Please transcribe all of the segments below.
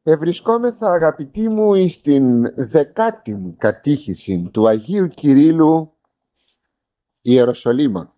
Ευρισκόμεθα, αγαπητοί μου, στην 10η κατήχηση του Αγίου Κυρίλλου Ιεροσολύμα.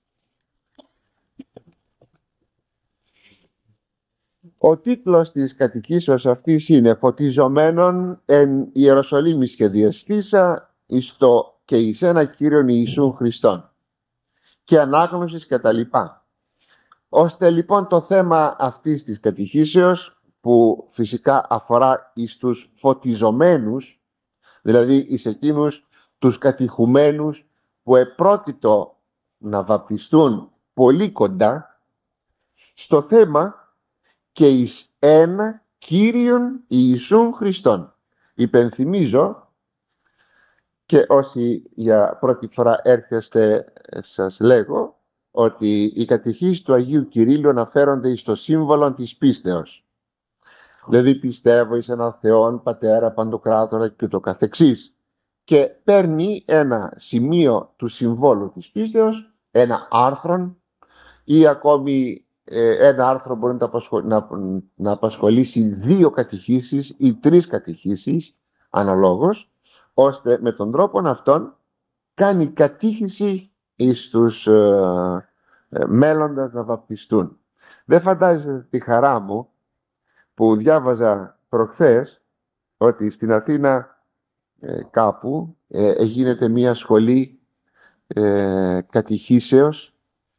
Ο τίτλος της κατοικήσεως αυτής είναι «Φωτιζομένων εν Ιεροσολύμη σχεδιαστήσα εις το και εις ένα Κύριον Ιησούν Χριστόν» και ανάγνωσης κατά λοιπά. Ώστε λοιπόν το θέμα αυτής της κατηχήσεως, που φυσικά αφορά εις τους φωτιζομένους, δηλαδή εις εκείνους τους κατηχουμένους που επρόκειτο να βαπτιστούν πολύ κοντά στο θέμα και εις ένα Κύριον Ιησούν Χριστόν. Υπενθυμίζω, και όσοι για πρώτη φορά έρχεστε σας λέγω, ότι οι κατηχήσεις του Αγίου Κυρίλλου αναφέρονται εις το σύμβολο της πίστεως. Δηλαδή πιστεύω εις έναν Θεόν Πατέρα Παντοκράτορα και το καθεξής. Και παίρνει ένα σημείο του συμβόλου της πίστεως, ένα άρθρο, ή ακόμη ένα άρθρο μπορεί να απασχολήσει 2 κατηχήσεις ή 3 κατηχήσεις αναλόγως, ώστε με τον τρόπο αυτόν κάνει κατήχηση εις τους μέλλοντας να βαπτιστούν. Δεν φαντάζεστε τη χαρά μου που διάβαζα προχθές ότι στην Αθήνα κάπου γίνεται μια σχολή κατηχήσεως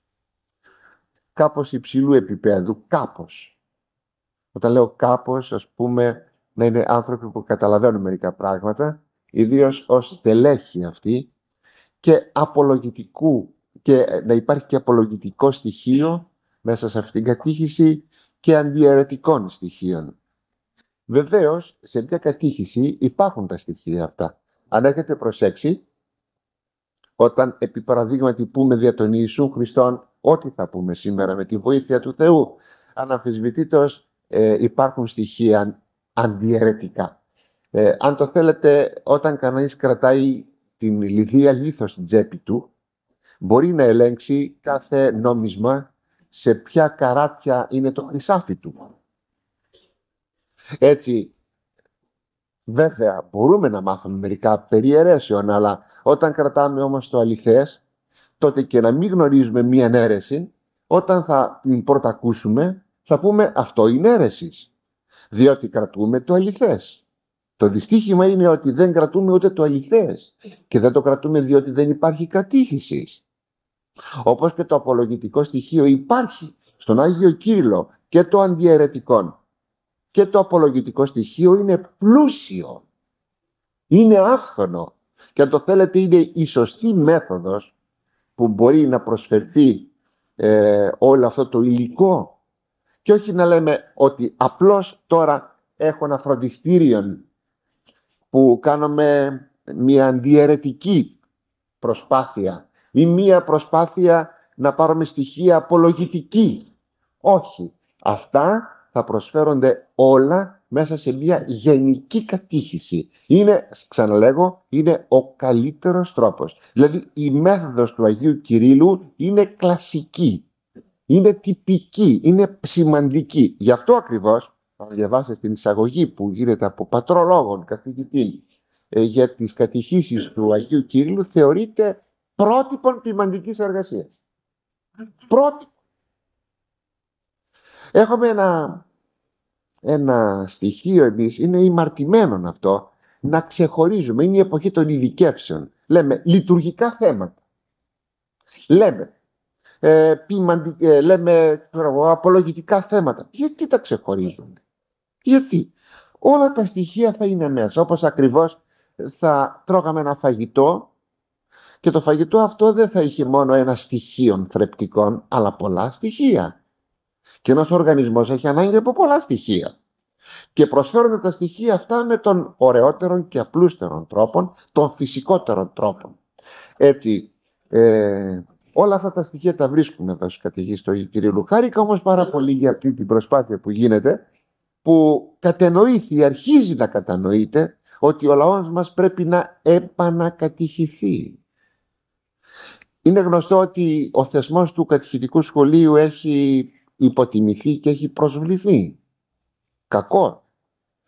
κάπως υψηλού επίπεδου, κάπως. Όταν λέω κάπως, ας πούμε, να είναι άνθρωποι που καταλαβαίνουν μερικά πράγματα, ιδίως ως στελέχη αυτοί, και απολογητικού, και να υπάρχει και απολογητικό στοιχείο μέσα σε αυτήν την κατήχηση και αντιαιρετικών στοιχείων. Βεβαίως, σε μια κατήχηση υπάρχουν τα στοιχεία αυτά. Αν έχετε προσέξει, όταν επί παραδείγματι πούμε δια τον Ιησούν Χριστόν, ό,τι θα πούμε σήμερα με τη βοήθεια του Θεού, αναμφισβητήτως υπάρχουν στοιχεία αντιαιρετικά. Αν το θέλετε, όταν κανείς κρατάει την λιδία λίθο στην τσέπη του, μπορεί να ελέγξει κάθε νόμισμα σε ποια καράτια είναι το χρυσάφι του. Έτσι, βέβαια, μπορούμε να μάθουμε μερικά περί αιρέσεων, αλλά όταν κρατάμε όμως το αληθές, τότε και να μην γνωρίζουμε μία αίρεση, όταν θα την πρωτακούσουμε, θα πούμε αυτό είναι αίρεσης, διότι κρατούμε το αληθές. Το δυστύχημα είναι ότι δεν κρατούμε ούτε το αληθές και δεν το κρατούμε διότι δεν υπάρχει κατήχηση. Όπως και το απολογητικό στοιχείο υπάρχει στον Άγιο Κύριλλο και το αντιαιρετικό. Και το απολογητικό στοιχείο είναι πλούσιο, είναι άφθονο, και αν το θέλετε είναι η σωστή μέθοδος που μπορεί να προσφερθεί όλο αυτό το υλικό, και όχι να λέμε ότι απλώς τώρα έχω ένα φροντιστήριο που κάνουμε μια αντιαιρετική προσπάθεια ή μια προσπάθεια να πάρουμε στοιχεία απολογητική. Όχι, αυτά θα προσφέρονται όλα μέσα σε μια γενική κατήχηση. Είναι, ξαναλέγω, είναι ο καλύτερος τρόπος. Δηλαδή η μέθοδος του Αγίου Κυρίλλου είναι κλασική, είναι τυπική, είναι σημαντική. Γι' αυτό ακριβώς, θα διαβάσετε την εισαγωγή που γίνεται από πατρολόγων καθηγητή για τις κατηχήσεις του Αγίου Κυρίλλου, θεωρείται πρότυπον ποιμαντικής εργασίας. Πρότυπο. Έχουμε ένα στοιχείο εμείς, είναι ημαρτημένον αυτό, να ξεχωρίζουμε. Είναι η εποχή των ειδικεύσεων. Λέμε λειτουργικά θέματα. Λέμε απολογητικά θέματα. Γιατί τα ξεχωρίζουμε? Γιατί όλα τα στοιχεία θα είναι μέσα. Όπως ακριβώς θα τρώγαμε ένα φαγητό και το φαγητό αυτό δεν θα είχε μόνο ένα στοιχείο θρεπτικών, αλλά πολλά στοιχεία. Και ένας οργανισμός έχει ανάγκη από πολλά στοιχεία. Και προσφέρονται τα στοιχεία αυτά με τον ωραιότερον και απλούστερον τρόπον, τον φυσικότερον τρόπον. Έτσι, όλα αυτά τα στοιχεία τα βρίσκουμε εδώ στους κατηχήσεις του Αγίου Κυρίλλου. Χάρηκα όμως πάρα πολύ για αυτή την προσπάθεια που γίνεται, που κατενοήθη, αρχίζει να κατανοείται, ότι ο λαός μας πρέπει να επανακατηχηθεί. Είναι γνωστό ότι ο θεσμός του κατηχητικού σχολείου έχει υποτιμηθεί και έχει προσβληθεί. Κακό.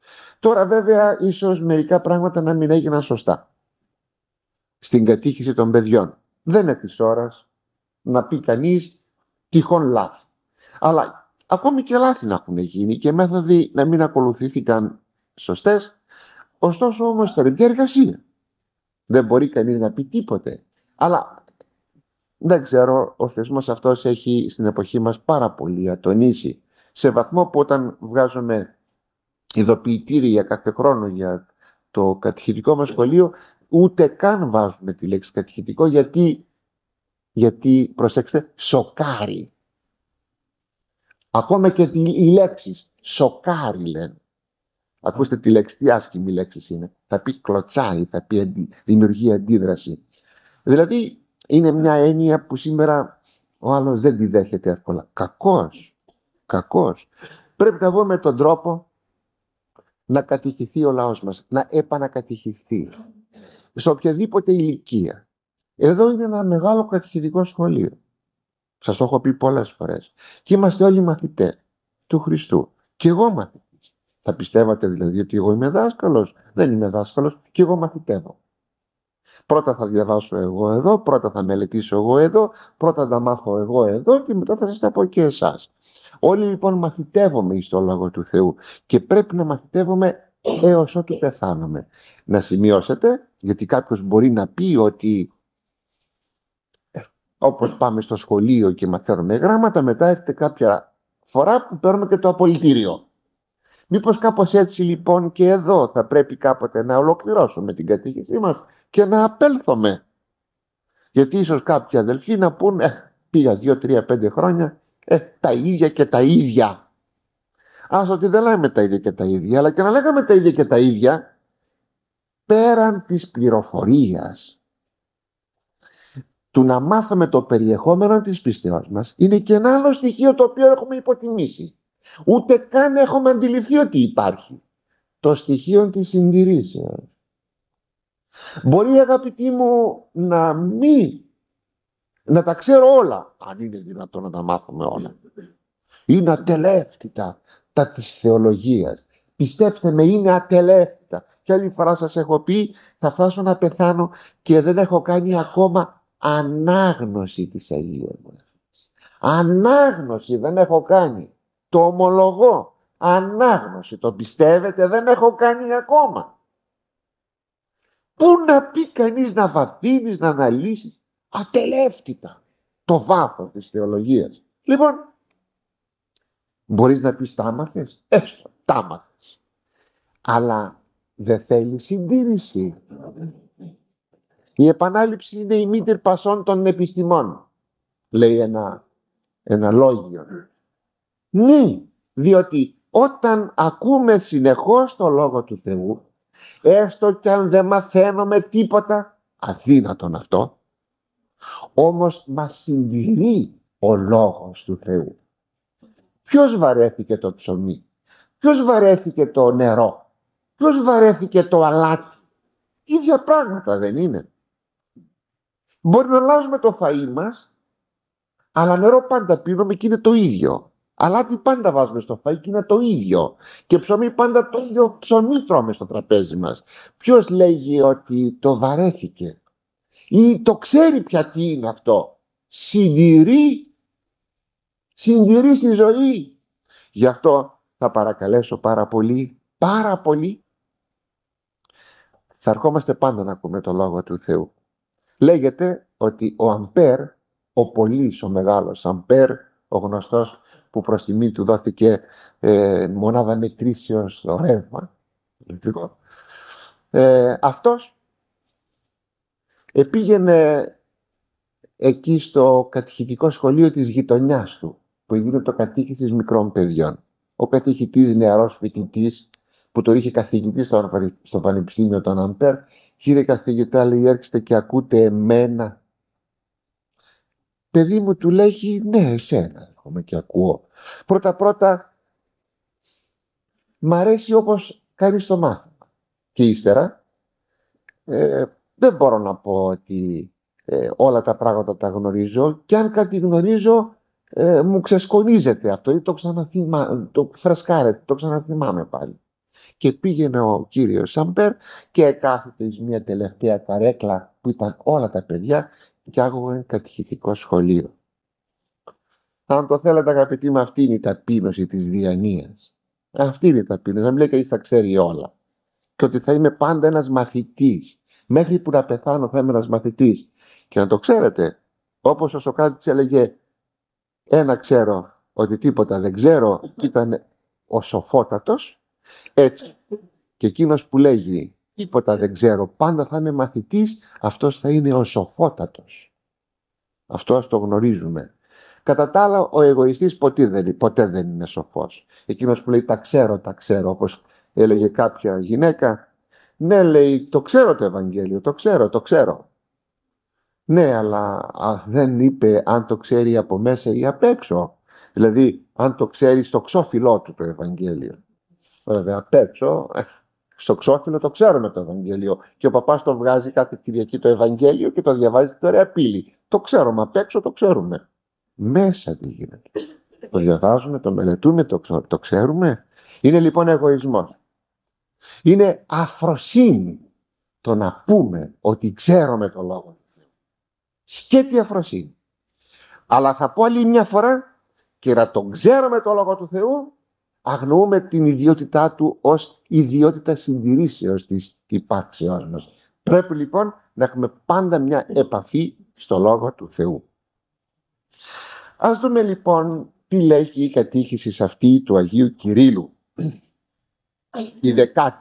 Τώρα βέβαια ίσως μερικά πράγματα να μην έγιναν σωστά στην κατήχηση των παιδιών. Δεν είναι της ώρας να πει κανείς τυχόν λάθη. Αλλά ακόμη και λάθη να έχουν γίνει και μέθοδοι να μην ακολουθήθηκαν σωστές, ωστόσο όμως θεωρητική εργασία. Δεν μπορεί κανείς να πει τίποτε. Αλλά δεν ξέρω, ο θεσμός αυτός έχει στην εποχή μας πάρα πολύ ατονίσει, σε βαθμό που όταν βγάζουμε ειδοποιητήρια κάθε χρόνο για το κατηχητικό μας σχολείο, ούτε καν βάζουμε τη λέξη κατηχητικό, γιατί προσέξτε, σοκάρει. Ακόμα και οι λέξεις σοκάρει λένε. Ακούστε τη λέξη, τι άσχημη λέξη είναι. Θα πει κλωτσάει, θα πει δημιουργεί αντίδραση. Δηλαδή είναι μια έννοια που σήμερα ο άλλος δεν τη δέχεται εύκολα. Κακός. Πρέπει να βρούμε τον τρόπο να κατηχηθεί ο λαός μας, να επανακατηχηθεί σε οποιαδήποτε ηλικία. Εδώ είναι ένα μεγάλο κατηχητικό σχολείο. Σας το έχω πει πολλές φορές. Και είμαστε όλοι μαθητές του Χριστού. Και εγώ μαθητής. Θα πιστεύατε δηλαδή ότι εγώ είμαι δάσκαλος? Δεν είμαι δάσκαλος, και εγώ μαθητεύω. Πρώτα θα διαβάσω εγώ εδώ, πρώτα θα μελετήσω εγώ εδώ, πρώτα θα μάθω εγώ εδώ και μετά θα σας τα πω και εσάς. Όλοι λοιπόν μαθητεύομαι εις το Λόγο του Θεού και πρέπει να μαθητεύομαι έως ότου πεθάνομαι. Να σημειώσετε, γιατί κάποιος μπορεί να πει ότι όπως πάμε στο σχολείο και μαθαίνουμε γράμματα, μετά έρχεται κάποια φορά που παίρνουμε και το απολυτήριο. Μήπως κάπως έτσι λοιπόν και εδώ θα πρέπει κάποτε να ολοκληρώσουμε την κατήχησή μας και να απέλθουμε. Γιατί ίσως κάποιοι αδελφοί να πούν πήγα 2, 3, 5 χρόνια τα ίδια και τα ίδια. Ας ότι δεν λέμε τα ίδια και τα ίδια, αλλά και να λέγαμε τα ίδια και τα ίδια, πέραν της πληροφορίας του να μάθουμε το περιεχόμενο της πίστεως μας, είναι και ένα άλλο στοιχείο το οποίο έχουμε υποτιμήσει. Ούτε καν έχουμε αντιληφθεί ότι υπάρχει. Το στοιχείο της συντηρήσεως. Μπορεί, αγαπητοί μου, να τα ξέρω όλα, αν είναι δυνατόν να τα μάθουμε όλα. Είναι ατελεύτητα τα της θεολογίας. Πιστέψτε με, είναι ατελεύτητα. Και άλλη φορά σας έχω πει, θα φτάσω να πεθάνω και δεν έχω κάνει ακόμα ανάγνωση της Αγίας Γραφής. Ανάγνωση δεν έχω κάνει. Το ομολογώ. Ανάγνωση, το πιστεύετε, δεν έχω κάνει ακόμα. Πού να πει κανείς να βαθύνεις, να αναλύσεις? Ατελεύτητα το βάθος της θεολογίας. Λοιπόν, μπορείς να πεις τα μάθες, έστω τα μάθες, αλλά δεν θέλει συντήρηση. Η επανάληψη είναι η μήτρη πασών των επιστημών, λέει ένα λόγιο. Ναι, διότι όταν ακούμε συνεχώς το Λόγο του Θεού, έστω κι αν δεν μαθαίνουμε τίποτα, αδύνατον αυτό, όμως μας συντηρεί ο Λόγος του Θεού. Ποιος βαρέθηκε το ψωμί? Ποιος βαρέθηκε το νερό? Ποιος βαρέθηκε το αλάτι? Ίδια πράγματα δεν είναι? Μπορεί να αλλάζουμε το φαΐ μας, αλλά νερό πάντα πίνουμε και είναι το ίδιο. Αλάτι πάντα βάζουμε στο φαΐ και είναι το ίδιο. Και ψωμί πάντα το ίδιο ψωμί τρώμε στο τραπέζι μας. Ποιος λέγει ότι το βαρέθηκε ή το ξέρει πια τι είναι αυτό? Συντηρεί στη ζωή. Γι' αυτό θα παρακαλέσω πάρα πολύ, θα ερχόμαστε πάντα να ακούμε το Λόγο του Θεού. Λέγεται ότι ο Αμπέρ, ο πολύς, ο μεγάλος Αμπέρ, ο γνωστός που προς τιμή του δόθηκε μονάδα μετρήσεως στο ρεύμα, αυτός πήγαινε εκεί στο κατηχητικό σχολείο της γειτονιάς του, που έγινε το κατήχησης μικρών παιδιών. Ο κατηχητής, νεαρός φοιτητής, που το είχε καθηγητή στο Πανεπιστήμιο των Αμπέρ, κύριε καθηγητά, λέει, έρχεστε και ακούτε εμένα? Παιδί μου, του λέγει, ναι, εσένα έρχομαι και ακούω. Πρώτα μ' αρέσει όπως κάνεις το μάθημα. Και ύστερα δεν μπορώ να πω ότι όλα τα πράγματα τα γνωρίζω, και αν κάτι γνωρίζω μου ξεσκονίζεται αυτό ή το φρεσκάρεται, το ξαναθυμάμαι πάλι. Και πήγαινε ο κύριος Σαμπέρ και κάθεται εις μια τελευταία καρέκλα που ήταν όλα τα παιδιά και άκουγαν κατηχητικό σχολείο. Αν το θέλετε, αγαπητοί μου, αυτή είναι η ταπείνωση της διανοίας. Αυτή είναι η ταπείνωση. Να μην λέει κανείς θα ξέρει όλα. Και ότι θα είμαι πάντα ένας μαθητής. Μέχρι που να πεθάνω θα είμαι ένας μαθητής. Και να το ξέρετε, όπως ο Σοκράτης έλεγε, ένα ξέρω ότι τίποτα δεν ξέρω, και ήταν ο σοφότατος, έτσι και εκείνος που λέγει τίποτα δεν ξέρω, πάντα θα είναι μαθητής, αυτός θα είναι ο σοφότατος. Αυτό ας το γνωρίζουμε. Κατά τα άλλα, ο εγωιστής ποτέ δεν είναι σοφός. Εκείνος που λέει τα ξέρω, όπως έλεγε κάποια γυναίκα, ναι, λέει, το ξέρω το Ευαγγέλιο, το ξέρω. Ναι, αλλά δεν είπε αν το ξέρει από μέσα ή απ' έξω. Δηλαδή, αν το ξέρει στο ξόφυλλό του το Ευαγγέλιο. Βέβαια, απ' έξω, στο ξόφυλλο το ξέρουμε το Ευαγγέλιο. Και ο παπάς το βγάζει κάθε Κυριακή το Ευαγγέλιο και το διαβάζει την ωραία πύλη. Το ξέρουμε, απ' έξω το ξέρουμε. Μέσα τι γίνεται. Το διαβάζουμε, το μελετούμε, το ξέρουμε. Είναι λοιπόν εγωισμός. Είναι αφροσύνη το να πούμε ότι ξέρουμε το λόγο. Σκέτη αφροσύνη. Αλλά θα πω άλλη μια φορά, και να τον ξέρουμε το λόγο του Θεού, αγνοούμε την ιδιότητά του ως ιδιότητα συντηρήσεως της υπάρξεώς μας. Πρέπει λοιπόν να έχουμε πάντα μια επαφή στο λόγο του Θεού. Ας δούμε λοιπόν τι λέγει η κατήχηση αυτή του Αγίου Κυρίλλου, η δεκάτη.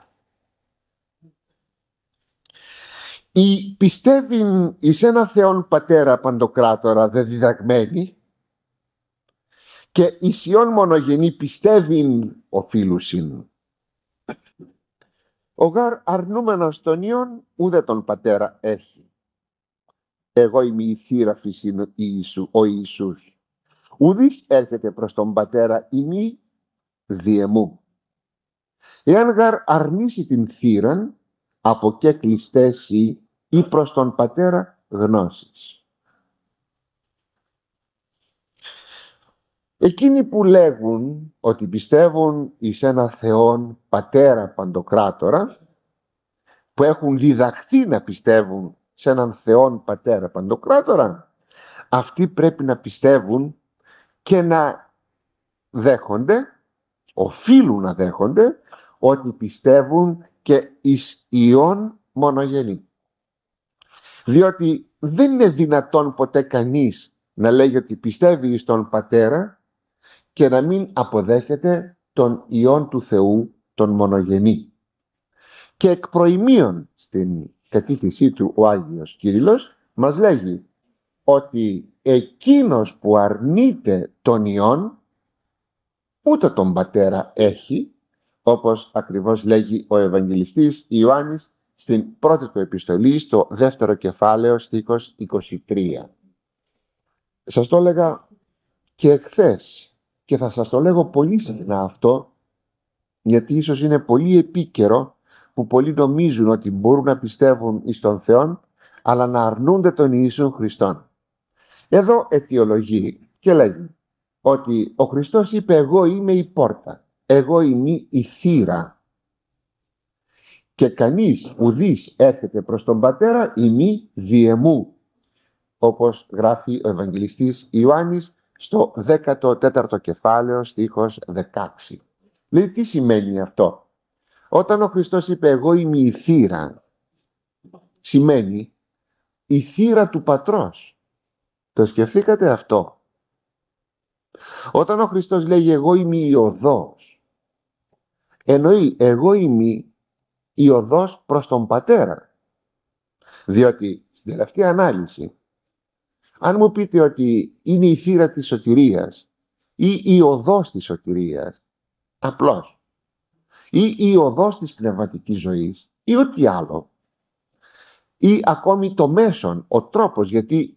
Η πιστεύειν εις ένα Θεόν Πατέρα Παντοκράτορα δε διδαγμένη και εις Υιόν μονογενή πιστεύειν οφείλουσιν. Ο γάρ αρνούμενος τον Υιόν ούτε τον Πατέρα έχει. Εγώ είμαι η θύραφης ο Ιησούς. Ουδής έρχεται προς τον Πατέρα ημί διεμού. Εάν γάρ αρνήσει την θύραν, από και κλειστέσει ή προς τον Πατέρα γνώσης. Εκείνοι που λέγουν ότι πιστεύουν εις ένα Θεόν Πατέρα Παντοκράτορα, που έχουν διδαχθεί να πιστεύουν σε έναν Θεόν Πατέρα Παντοκράτορα, αυτοί πρέπει να πιστεύουν και να δέχονται, οφείλουν να δέχονται, ότι πιστεύουν και εις Υιόν μονογενή. Διότι δεν είναι δυνατόν ποτέ κανείς να λέγει ότι πιστεύει στον Πατέρα και να μην αποδέχεται τον Υιόν του Θεού, τον μονογενή. Και εκ προημίων στην κατήχησή του ο Άγιος Κύριλλος μας λέγει ότι εκείνος που αρνείται τον Υιόν ούτε τον Πατέρα έχει, όπως ακριβώς λέγει ο Ευαγγελιστής Ιωάννης στην πρώτη του επιστολή, στο δεύτερο κεφάλαιο, στίχος 23. Σας το έλεγα και εχθές και θα σας το λέγω πολύ συχνά αυτό, γιατί ίσως είναι πολύ επίκαιρο που πολλοί νομίζουν ότι μπορούν να πιστεύουν εις τον Θεό, αλλά να αρνούνται τον Ιησού Χριστόν. Εδώ αιτιολογεί και λέγει ότι ο Χριστός είπε εγώ είμαι η πόρτα, εγώ είμαι η θύρα και κανείς ουδής έρχεται προς τον Πατέρα ημί διεμού, όπως γράφει ο Ευαγγελιστής Ιωάννης στο 14ο κεφάλαιο στίχος 16. Λέει τι σημαίνει αυτό? Όταν ο Χριστός είπε εγώ είμαι η θύρα, σημαίνει η θύρα του Πατρός. Το σκεφτήκατε αυτό? Όταν ο Χριστός λέει εγώ είμαι η οδός, εννοεί εγώ είμαι η οδός προς τον Πατέρα. Διότι στην τελευταία ανάλυση, αν μου πείτε ότι είναι η θύρα της σωτηρίας ή η οδός της σωτηρίας, απλώς, ή η οδός της πνευματικής ζωής ή ό,τι άλλο, ή ακόμη το μέσον, ο τρόπος, γιατί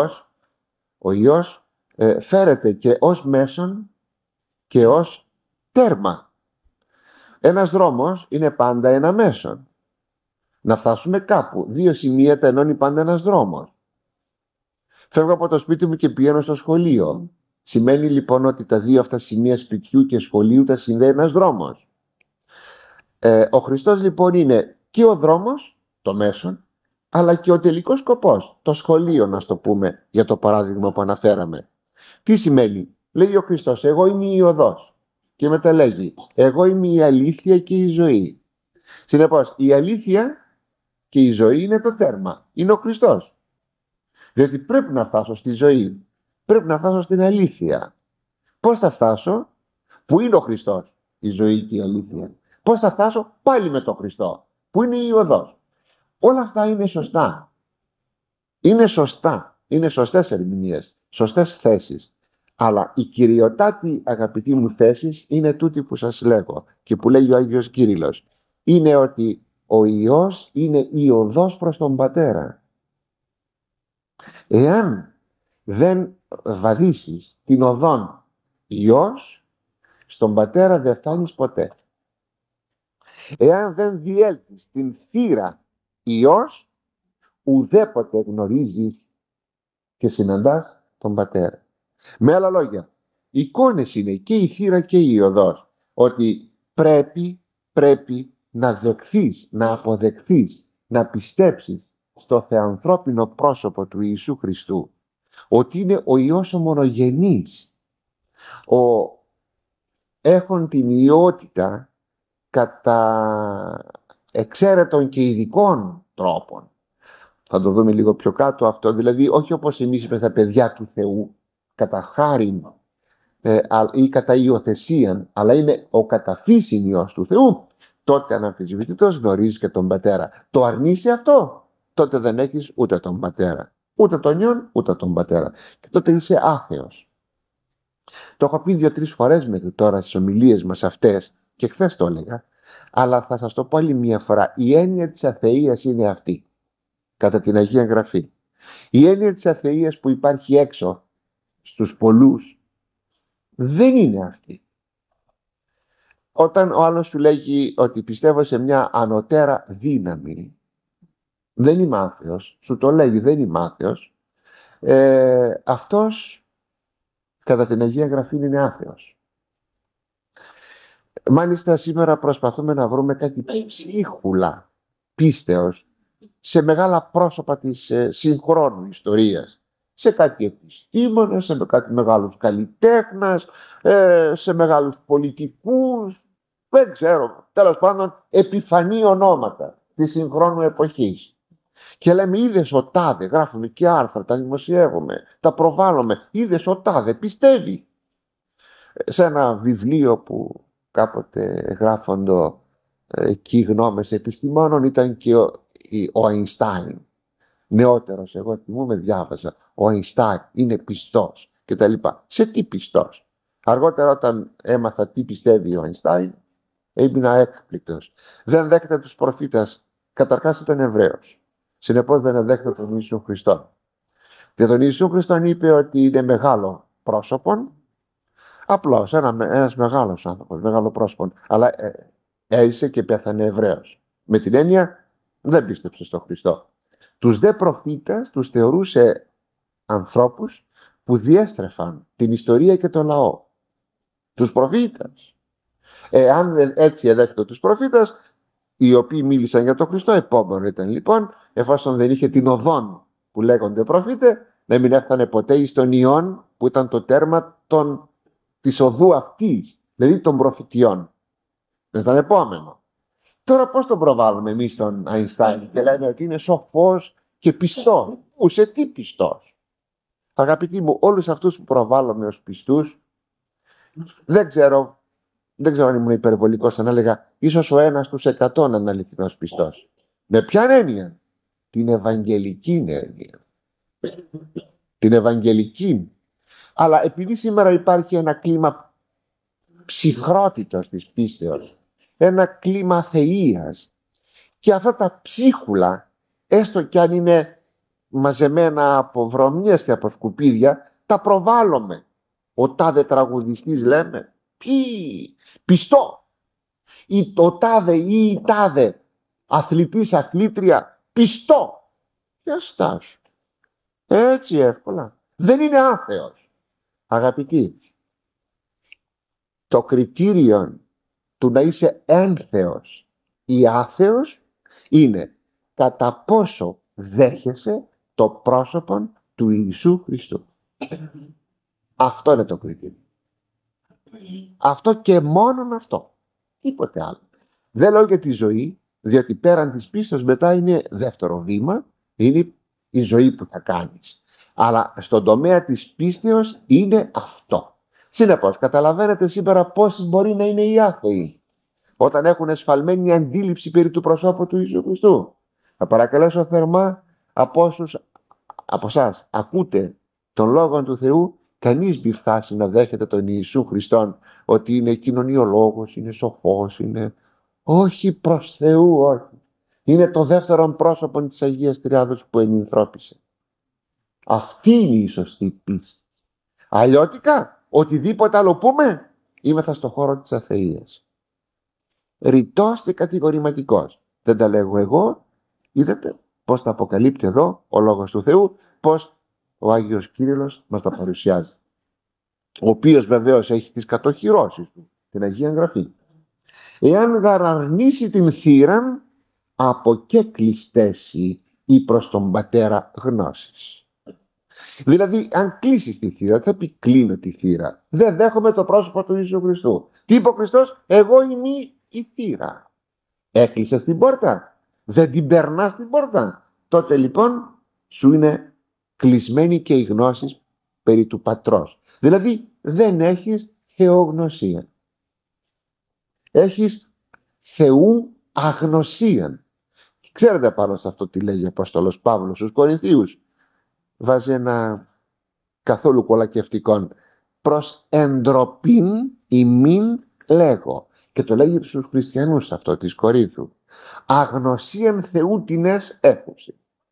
ο Υιός φέρεται και ως μέσον και ως τέρμα. Ένας δρόμος είναι πάντα ένα μέσον. Να φτάσουμε κάπου. Δύο σημεία τα ενώνει πάντα ένας δρόμος. Φεύγω από το σπίτι μου και πηγαίνω στο σχολείο. Σημαίνει λοιπόν ότι τα δύο αυτά σημεία σπιτιού και σχολείου τα συνδέει ένας δρόμος. Ο Χριστός λοιπόν είναι και ο δρόμος, το μέσον, αλλά και ο τελικός σκοπός, το σχολείο, να το πούμε, για το παράδειγμα που αναφέραμε. Τι σημαίνει? Λέει ο Χριστός, εγώ είμαι η οδός, και μετά λέγει, εγώ είμαι η αλήθεια και η ζωή. Συνεπώς, η αλήθεια και η ζωή είναι το τέρμα, είναι ο Χριστός. Διότι πρέπει να φτάσω στη ζωή, πρέπει να φτάσω στην αλήθεια. Πώς θα φτάσω? Που είναι ο Χριστός, η ζωή και η αλήθεια. Πώς θα φτάσω? Πάλι με τον Χριστό, που είναι η οδός. Όλα αυτά είναι σωστά. Είναι σωστά. Είναι σωστές ερμηνείες, σωστές θέσεις. Αλλά η κυριοτάτη, αγαπητοί μου, θέσεις είναι τούτη που σας λέγω και που λέγει ο Άγιος Κύριλλος. Είναι ότι ο Υιός είναι η οδός προς τον Πατέρα. Εάν δεν βαδίσεις την οδόν Υιός, στον Πατέρα δεν φτάνεις ποτέ. Εάν δεν διέλθεις την θύρα Υιός, ουδέποτε γνωρίζεις και συναντάς τον Πατέρα. Με άλλα λόγια, εικόνες είναι και η θύρα και η οδός, ότι πρέπει να δεχθείς, να αποδεχθείς, να πιστέψεις στο θεανθρώπινο πρόσωπο του Ιησού Χριστού, ότι είναι ο Υιός ο μονογενής, ο έχων την ιότητα κατά εξαίρετων και ειδικών τρόπων. Θα το δούμε λίγο πιο κάτω αυτό, δηλαδή όχι όπως εμείς είπες τα παιδιά του Θεού, κατά χάριν ή κατά υιοθεσίαν, αλλά είναι ο καταφύσιν Υιός του Θεού, τότε αναμφισβητήτως γνωρίζεις και τον Πατέρα. Το αρνείσαι αυτό, τότε δεν έχεις ούτε τον Πατέρα, ούτε τον Υιόν, ούτε τον Πατέρα, και τότε είσαι άθεος. Το έχω πει 2-3 φορές μέχρι τώρα στις ομιλίες μας αυτές, και χθες το έλεγα, αλλά θα σας το πω άλλη μια φορά. Η έννοια της αθείας είναι αυτή, κατά την Αγία Γραφή. Η έννοια της αθείας που υπάρχει έξω στους πολλούς δεν είναι αυτή. Όταν ο άλλος σου λέγει ότι πιστεύω σε μια ανωτέρα δύναμη, δεν είμαι άθεος, σου το λέγει δεν είμαι άθεος, αυτός κατά την Αγία Γραφή είναι άθεος. Μάλιστα σήμερα προσπαθούμε να βρούμε κάτι ψίχουλα πίστεως σε μεγάλα πρόσωπα της συγχρόνου ιστορίας, σε κάτι επιστήμονες, σε κάτι μεγάλους καλλιτέχνες, σε μεγάλους πολιτικούς, δεν ξέρω, τέλος πάντων επιφανή ονόματα της συγχρόνου εποχής. Και λέμε είδες ο τάδε, γράφουμε και άρθρα, τα δημοσιεύουμε, τα προβάλλουμε, είδες ο τάδε πιστεύει. Σε ένα βιβλίο που κάποτε γράφοντο εκεί γνώμες επιστημόνων ήταν και ο Αϊνστάιν, νεότερος, εγώ θυμούμαι, διάβαζα, ο Αϊνστάιν είναι πιστός και τα λοιπά. Σε τι πιστός? Αργότερα όταν έμαθα τι πιστεύει ο Αϊνστάιν, έμεινα έκπληκτος. Δεν δέχεται τους προφήτες, καταρχάς ήταν Εβραίος, συνεπώς δεν δέχεται τον Ιησού Χριστό. Και τον Ιησού Χριστόν είπε ότι είναι μεγάλο πρόσωπον, απλώς ένας μεγάλος άνθρωπος, μεγάλο πρόσωπο, αλλά έζησε και πέθανε Εβραίος. Με την έννοια δεν πίστεψε στον Χριστό. Τους δε προφήτες τους θεωρούσε ανθρώπους που διέστρεφαν την ιστορία και τον λαό. Τους προφήτες. Αν έτσι εδέχεται τους προφήτες, οι οποίοι μίλησαν για τον Χριστό, επόμενο ήταν λοιπόν, εφόσον δεν είχε την οδόν που λέγονται προφήτε, να μην έφτανε ποτέ εις τον Υιόν, που ήταν το τέρμα της οδού αυτής, δηλαδή των προφητιών. Δεν ήταν επόμενο. Τώρα πώς τον προβάλλουμε εμείς τον Αϊνστάιν και λέμε ότι είναι σοφός και πιστός? Πού, σε τι πιστός? Αγαπητοί μου, όλους αυτούς που προβάλλουμε ως πιστούς, δεν ξέρω αν ήμουν υπερβολικός αν έλεγα ίσως ο 1 στους 100 να είναι αληθινός πιστός. Με ποια έννοια? Την ευαγγελική έννοια. Την ευαγγελική. Αλλά επειδή σήμερα υπάρχει ένα κλίμα ψυχρότητας της πίστεως, ένα κλίμα θείας, και αυτά τα ψίχουλα, έστω κι αν είναι μαζεμένα από βρωμιές και από σκουπίδια, τα προβάλλουμε. Ο τάδε τραγουδιστής λέμε, πιστό. Ή ο τάδε ή η τάδε αθλητής, αθλήτρια, πιστό. Και στάσου. Έτσι εύκολα. Δεν είναι άθεος. Αγαπητοί, το κριτήριο του να είσαι ένθεος ή άθεος είναι κατά πόσο δέχεσαι το πρόσωπο του Ιησού Χριστού. Αυτό είναι το κριτήριο. Αυτό και μόνον αυτό. Τίποτε άλλο. Δεν λέω για τη ζωή, διότι πέραν της πίστης μετά είναι δεύτερο βήμα, είναι η ζωή που θα κάνεις. Αλλά στον τομέα της πίστεως είναι αυτό. Συνεπώς, καταλαβαίνετε σήμερα πόσοι μπορεί να είναι οι άθεοι όταν έχουν εσφαλμένη αντίληψη περί του προσώπου του Ιησού Χριστού. Θα παρακαλέσω θερμά από εσάς ακούτε τον Λόγο του Θεού, κανείς μη φτάσει να δέχεται τον Ιησού Χριστόν ότι είναι κοινωνιολόγος, είναι σοφός, είναι... Όχι, προς Θεού, όχι. Είναι το δεύτερο πρόσωπο της Αγίας Τριάδος που ενυνθρώπισε. Αυτή είναι η σωστή πίστη. Αλλιώτικα, οτιδήποτε άλλο πούμε, είμεθα στο χώρο της αθείας. Ρητός και κατηγορηματικός. Δεν τα λέγω εγώ. Είδατε πως τα αποκαλύπτει εδώ ο Λόγος του Θεού, πως ο Άγιος Κύριλλος μας τα παρουσιάζει, ο οποίος βεβαίως έχει τις κατοχυρώσεις του, την Αγία Γραφή. Εάν γαραρνήσει την θύραν, από και κλειστέσει ή προς τον Πατέρα γνώσης. Δηλαδή, αν κλείσεις τη θύρα, θα πει κλείνω τη θύρα. Δεν δέχομαι το πρόσωπο του Ιησού Χριστού. Τι είπε ο Χριστός? Εγώ είμαι η θύρα. Έκλεισες την πόρτα, δεν την περνάς την πόρτα, τότε λοιπόν σου είναι κλεισμένη και η γνώση περί του Πατρός. Δηλαδή δεν έχεις θεογνωσία. Έχεις Θεού αγνωσία. Ξέρετε πάνω σε αυτό τι λέγει ο Απόστολος Παύλος στους Κορινθίους? Βάζει ένα καθόλου κολακευτικό. Προς εντροπήν ημίν λέγω. Και το λέγει στους χριστιανούς αυτό της Κορίνθου. Αγνωσίαν Θεού τινές έχουση.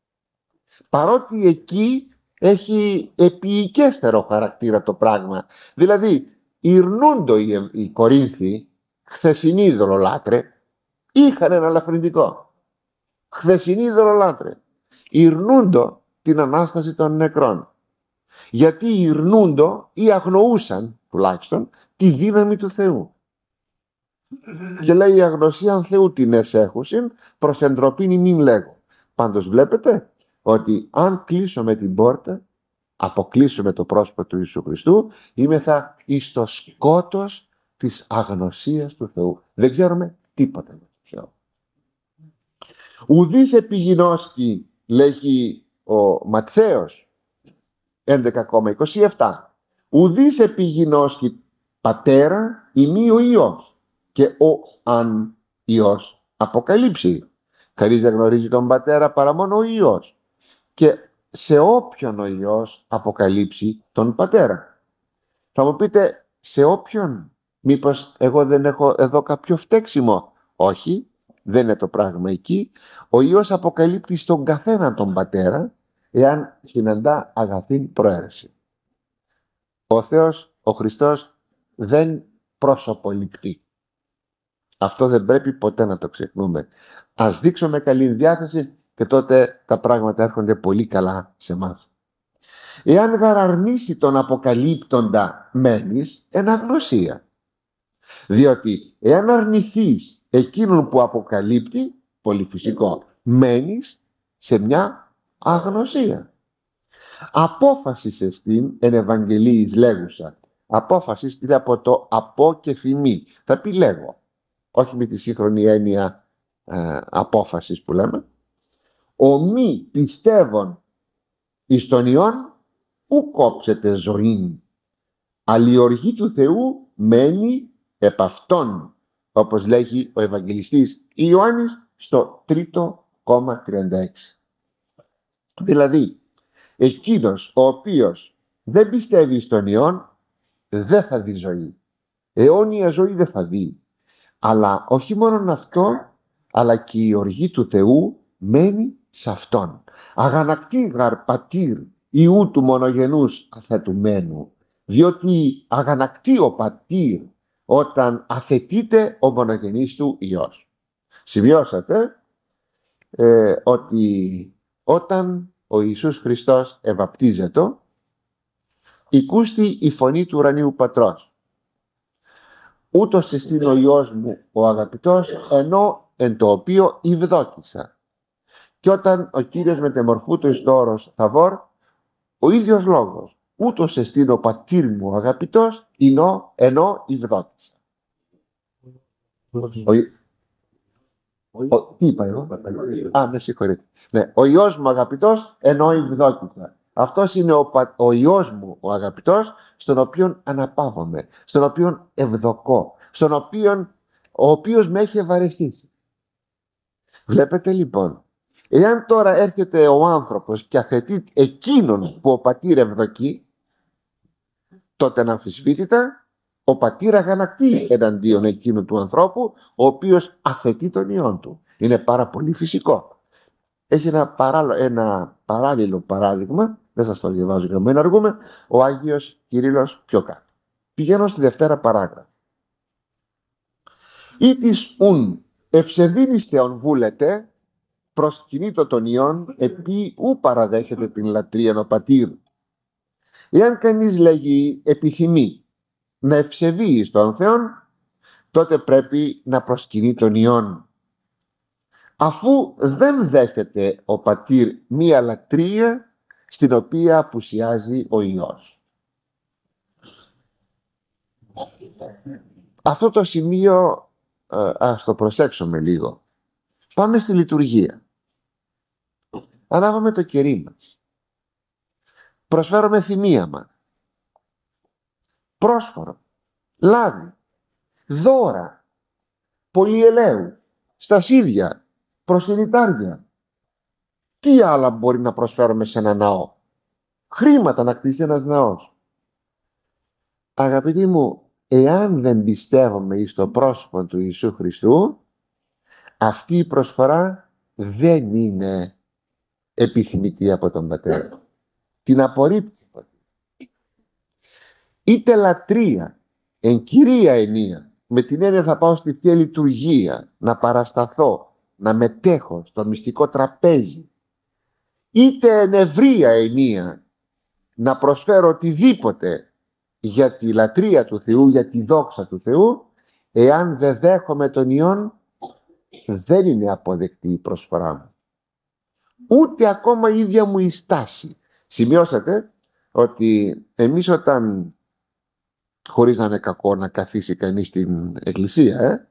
Παρότι εκεί έχει επιοικέστερο χαρακτήρα το πράγμα. Δηλαδή ηρνούντο οι Κορίνθοι, χθεσινοί ειδωλολάτρε, είχαν ένα ελαφρυντικό. Χθεσινοί ειδωλολάτρε ηρνούντο την Ανάσταση των νεκρών. Γιατί ηρνούντο ή αγνοούσαν τουλάχιστον τη δύναμη του Θεού. Και λέει η αγνωσία αν Θεού την εσέχουσιν προς εντροπήν ημίν λέγω. Πάντως βλέπετε ότι αν κλείσουμε την πόρτα, αποκλείσουμε το πρόσωπο του Ιησού Χριστού, είμεθα εις το σκότος της αγνωσίας του Θεού. Δεν ξέρουμε τίποτα με τον Θεό. Ουδής επιγινώσκει, λέγει ο Ματθαίος 11,27, ουδής επιγινώσκει πατέρα ημί ο Υιός και ο αν Υιός αποκαλύψει. Κανείς δεν γνωρίζει τον πατέρα παρά μόνο ο Υιός, και σε όποιον ο Υιός αποκαλύψει τον πατέρα. Θα μου πείτε, σε όποιον? Μήπως εγώ δεν έχω εδώ κάποιο φταίξιμο? Όχι, δεν είναι το πράγμα εκεί. Ο Υιός αποκαλύπτει στον καθένα τον πατέρα, εάν συναντά αγαθήν προαίρεση. Ο Θεός, ο Χριστός, δεν προσωποληπτεί. Αυτό δεν πρέπει ποτέ να το ξεχνούμε. Ας δείξουμε καλή διάθεση και τότε τα πράγματα έρχονται πολύ καλά σε εμάς. Εάν γαραρνήσει τον αποκαλύπτοντα, μένεις εν αγνωσία. Διότι εάν αρνηθείς εκείνον που αποκαλύπτει, πολύ φυσικό, μένεις σε μια αγνωσία. Απόφαση στην εν Ευαγγελίης λέγουσα. Απόφαση είναι από το από και φημί. Θα πει λέγω. Όχι με τη σύγχρονη έννοια απόφασης που λέμε. Ο μη πιστεύων εις τον Υιόν ου κόψετε ζωήν. Αλλιοργή του Θεού μένει επ' αυτόν, όπως λέγει ο Ευαγγελιστής Ιωάννης στο 3,36. Δηλαδή εκείνος ο οποίος δεν πιστεύει στον Υιόν δεν θα δει ζωή. Αιώνια ζωή δεν θα δει. Αλλά όχι μόνο αυτό, αλλά και η οργή του Θεού μένει σε αυτόν. Αγανακτή γαρ πατήρ Ιού του μονογενούς αθετουμένου, διότι αγανακτεί ο πατήρ όταν αθετείται ο μονογενής του Υιός. Σημειώσατε ότι όταν ο Ιησούς Χριστός ευαπτίζεται, οικούστη η φωνή του ουρανίου Πατρός. Ούτως εστίν ο Υιός μου ο αγαπητός, ενώ εν το οποίο ευδόκησα. Και όταν ο Κύριος μετεμορφούτο εις το όρος Θαβόρ, ο ίδιος λόγος, ούτως εστίν ο πατήρ μου ο αγαπητός, ενώ ευδόκησα. Τι είπα εγώ? Με συγχωρείτε. Ναι, ο Υιός μου αγαπητός, ενώ ευδόκησα. Αυτός είναι ο Υιός μου ο αγαπητός, στον οποίον αναπαύομαι, στον οποίον ευδοκώ, ο οποίος με έχει ευαρεστήσει. Βλέπετε λοιπόν, εάν τώρα έρχεται ο άνθρωπος και αθετεί εκείνον που ο πατήρ ευδοκεί, τότε αναμφισβήτητα ο πατήρ αγανακτεί εναντίον εκείνου του ανθρώπου, ο οποίος αθετεί τον Υιόν του. Είναι πάρα πολύ φυσικό. Έχει ένα παράλληλο παράδειγμα, δεν σας το διαβάζω για να μην αργούμε, ο Άγιος Κυρίλλος πιο κάτω. Πηγαίνω στη Δευτέρα παράγραφο. Ή της ουν ευσεβήνιστε ον βούλετε, προσκυνείτο τον Υιόν, επί ου παραδέχεται την λατρείαν ο πατήρ. Εάν κανείς λέγει επιθυμεί να ευσεβεί στον Θεόν, τότε πρέπει να προσκυνεί τον Υιόν, αφού δεν δέχεται ο πατήρ μία λατρεία στην οποία απουσιάζει ο Υιός. Αυτό το σημείο ας το προσέξουμε λίγο. Πάμε στη λειτουργία. Ανάβαμε το κερί μας, προσφέρουμε θυμία μας, πρόσφορο, λάδι, δώρα, πολυελαίου, στασίδια, προσφυνητάρια. Τι άλλα μπορεί να προσφέρουμε σε ένα ναό? Χρήματα να κτιστεί ένας ναός. Αγαπητοί μου, εάν δεν πιστεύουμε εις το πρόσωπο του Ιησού Χριστού, αυτή η προσφορά δεν είναι επιθυμητή από τον Πατέρα. Την απορρίπτει. Είτε λατρεία εν κυρία ενία, με την έννοια θα πάω στη Θεία Λειτουργία, να παρασταθώ, να μετέχω στο μυστικό τραπέζι, είτε εν ευρεία ενία, να προσφέρω οτιδήποτε για τη λατρεία του Θεού, για τη δόξα του Θεού, εάν δεν δέχομαι τον Υιόν, δεν είναι αποδεκτή η προσφορά μου. Ούτε ακόμα η ίδια μου η στάση. Σημειώσατε ότι εμείς όταν, χωρίς να είναι κακό να καθίσει κανείς στην εκκλησία,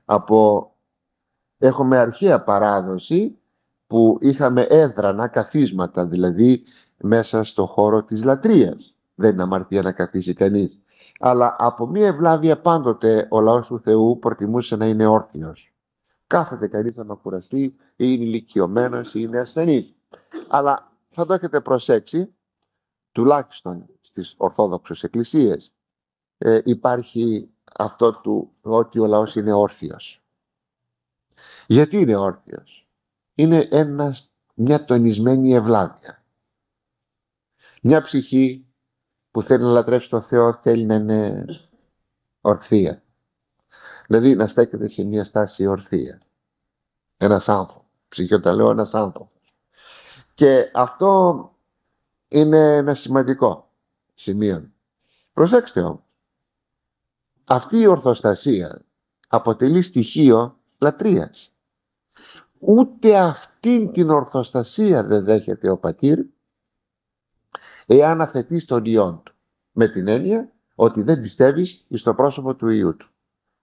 έχουμε αρχαία παράδοση που είχαμε έδρανα, καθίσματα, δηλαδή μέσα στο χώρο της λατρείας. Δεν είναι αμαρτία να καθίσει κανείς. Αλλά από μία ευλάβεια πάντοτε ο λαός του Θεού προτιμούσε να είναι όρθιος. Κάθεται κανείς να κουραστεί, ή είναι ηλικιωμένος ή είναι ασθενής. Αλλά θα το έχετε προσέξει, τουλάχιστον στις Ορθόδοξες εκκλησίες, υπάρχει αυτό του ότι ο λαός είναι όρθιος. Γιατί είναι όρθιος? Είναι μια τονισμένη ευλάβεια. Μια ψυχή που θέλει να λατρεύσει τον Θεό θέλει να είναι ορθία. Δηλαδή να στέκεται σε μια στάση ορθία. Ένας άνθρωπος. Ψυχή όταν λέω ένας άνθρωπος. Και αυτό είναι ένα σημαντικό σημείο. Προσέξτε όμως. Αυτή η ορθοστασία αποτελεί στοιχείο λατρείας. Ούτε αυτήν την ορθοστασία δεν δέχεται ο πατήρ, εάν αθετείς τον Υιόν του, με την έννοια ότι δεν πιστεύεις στο πρόσωπο του Υιού του.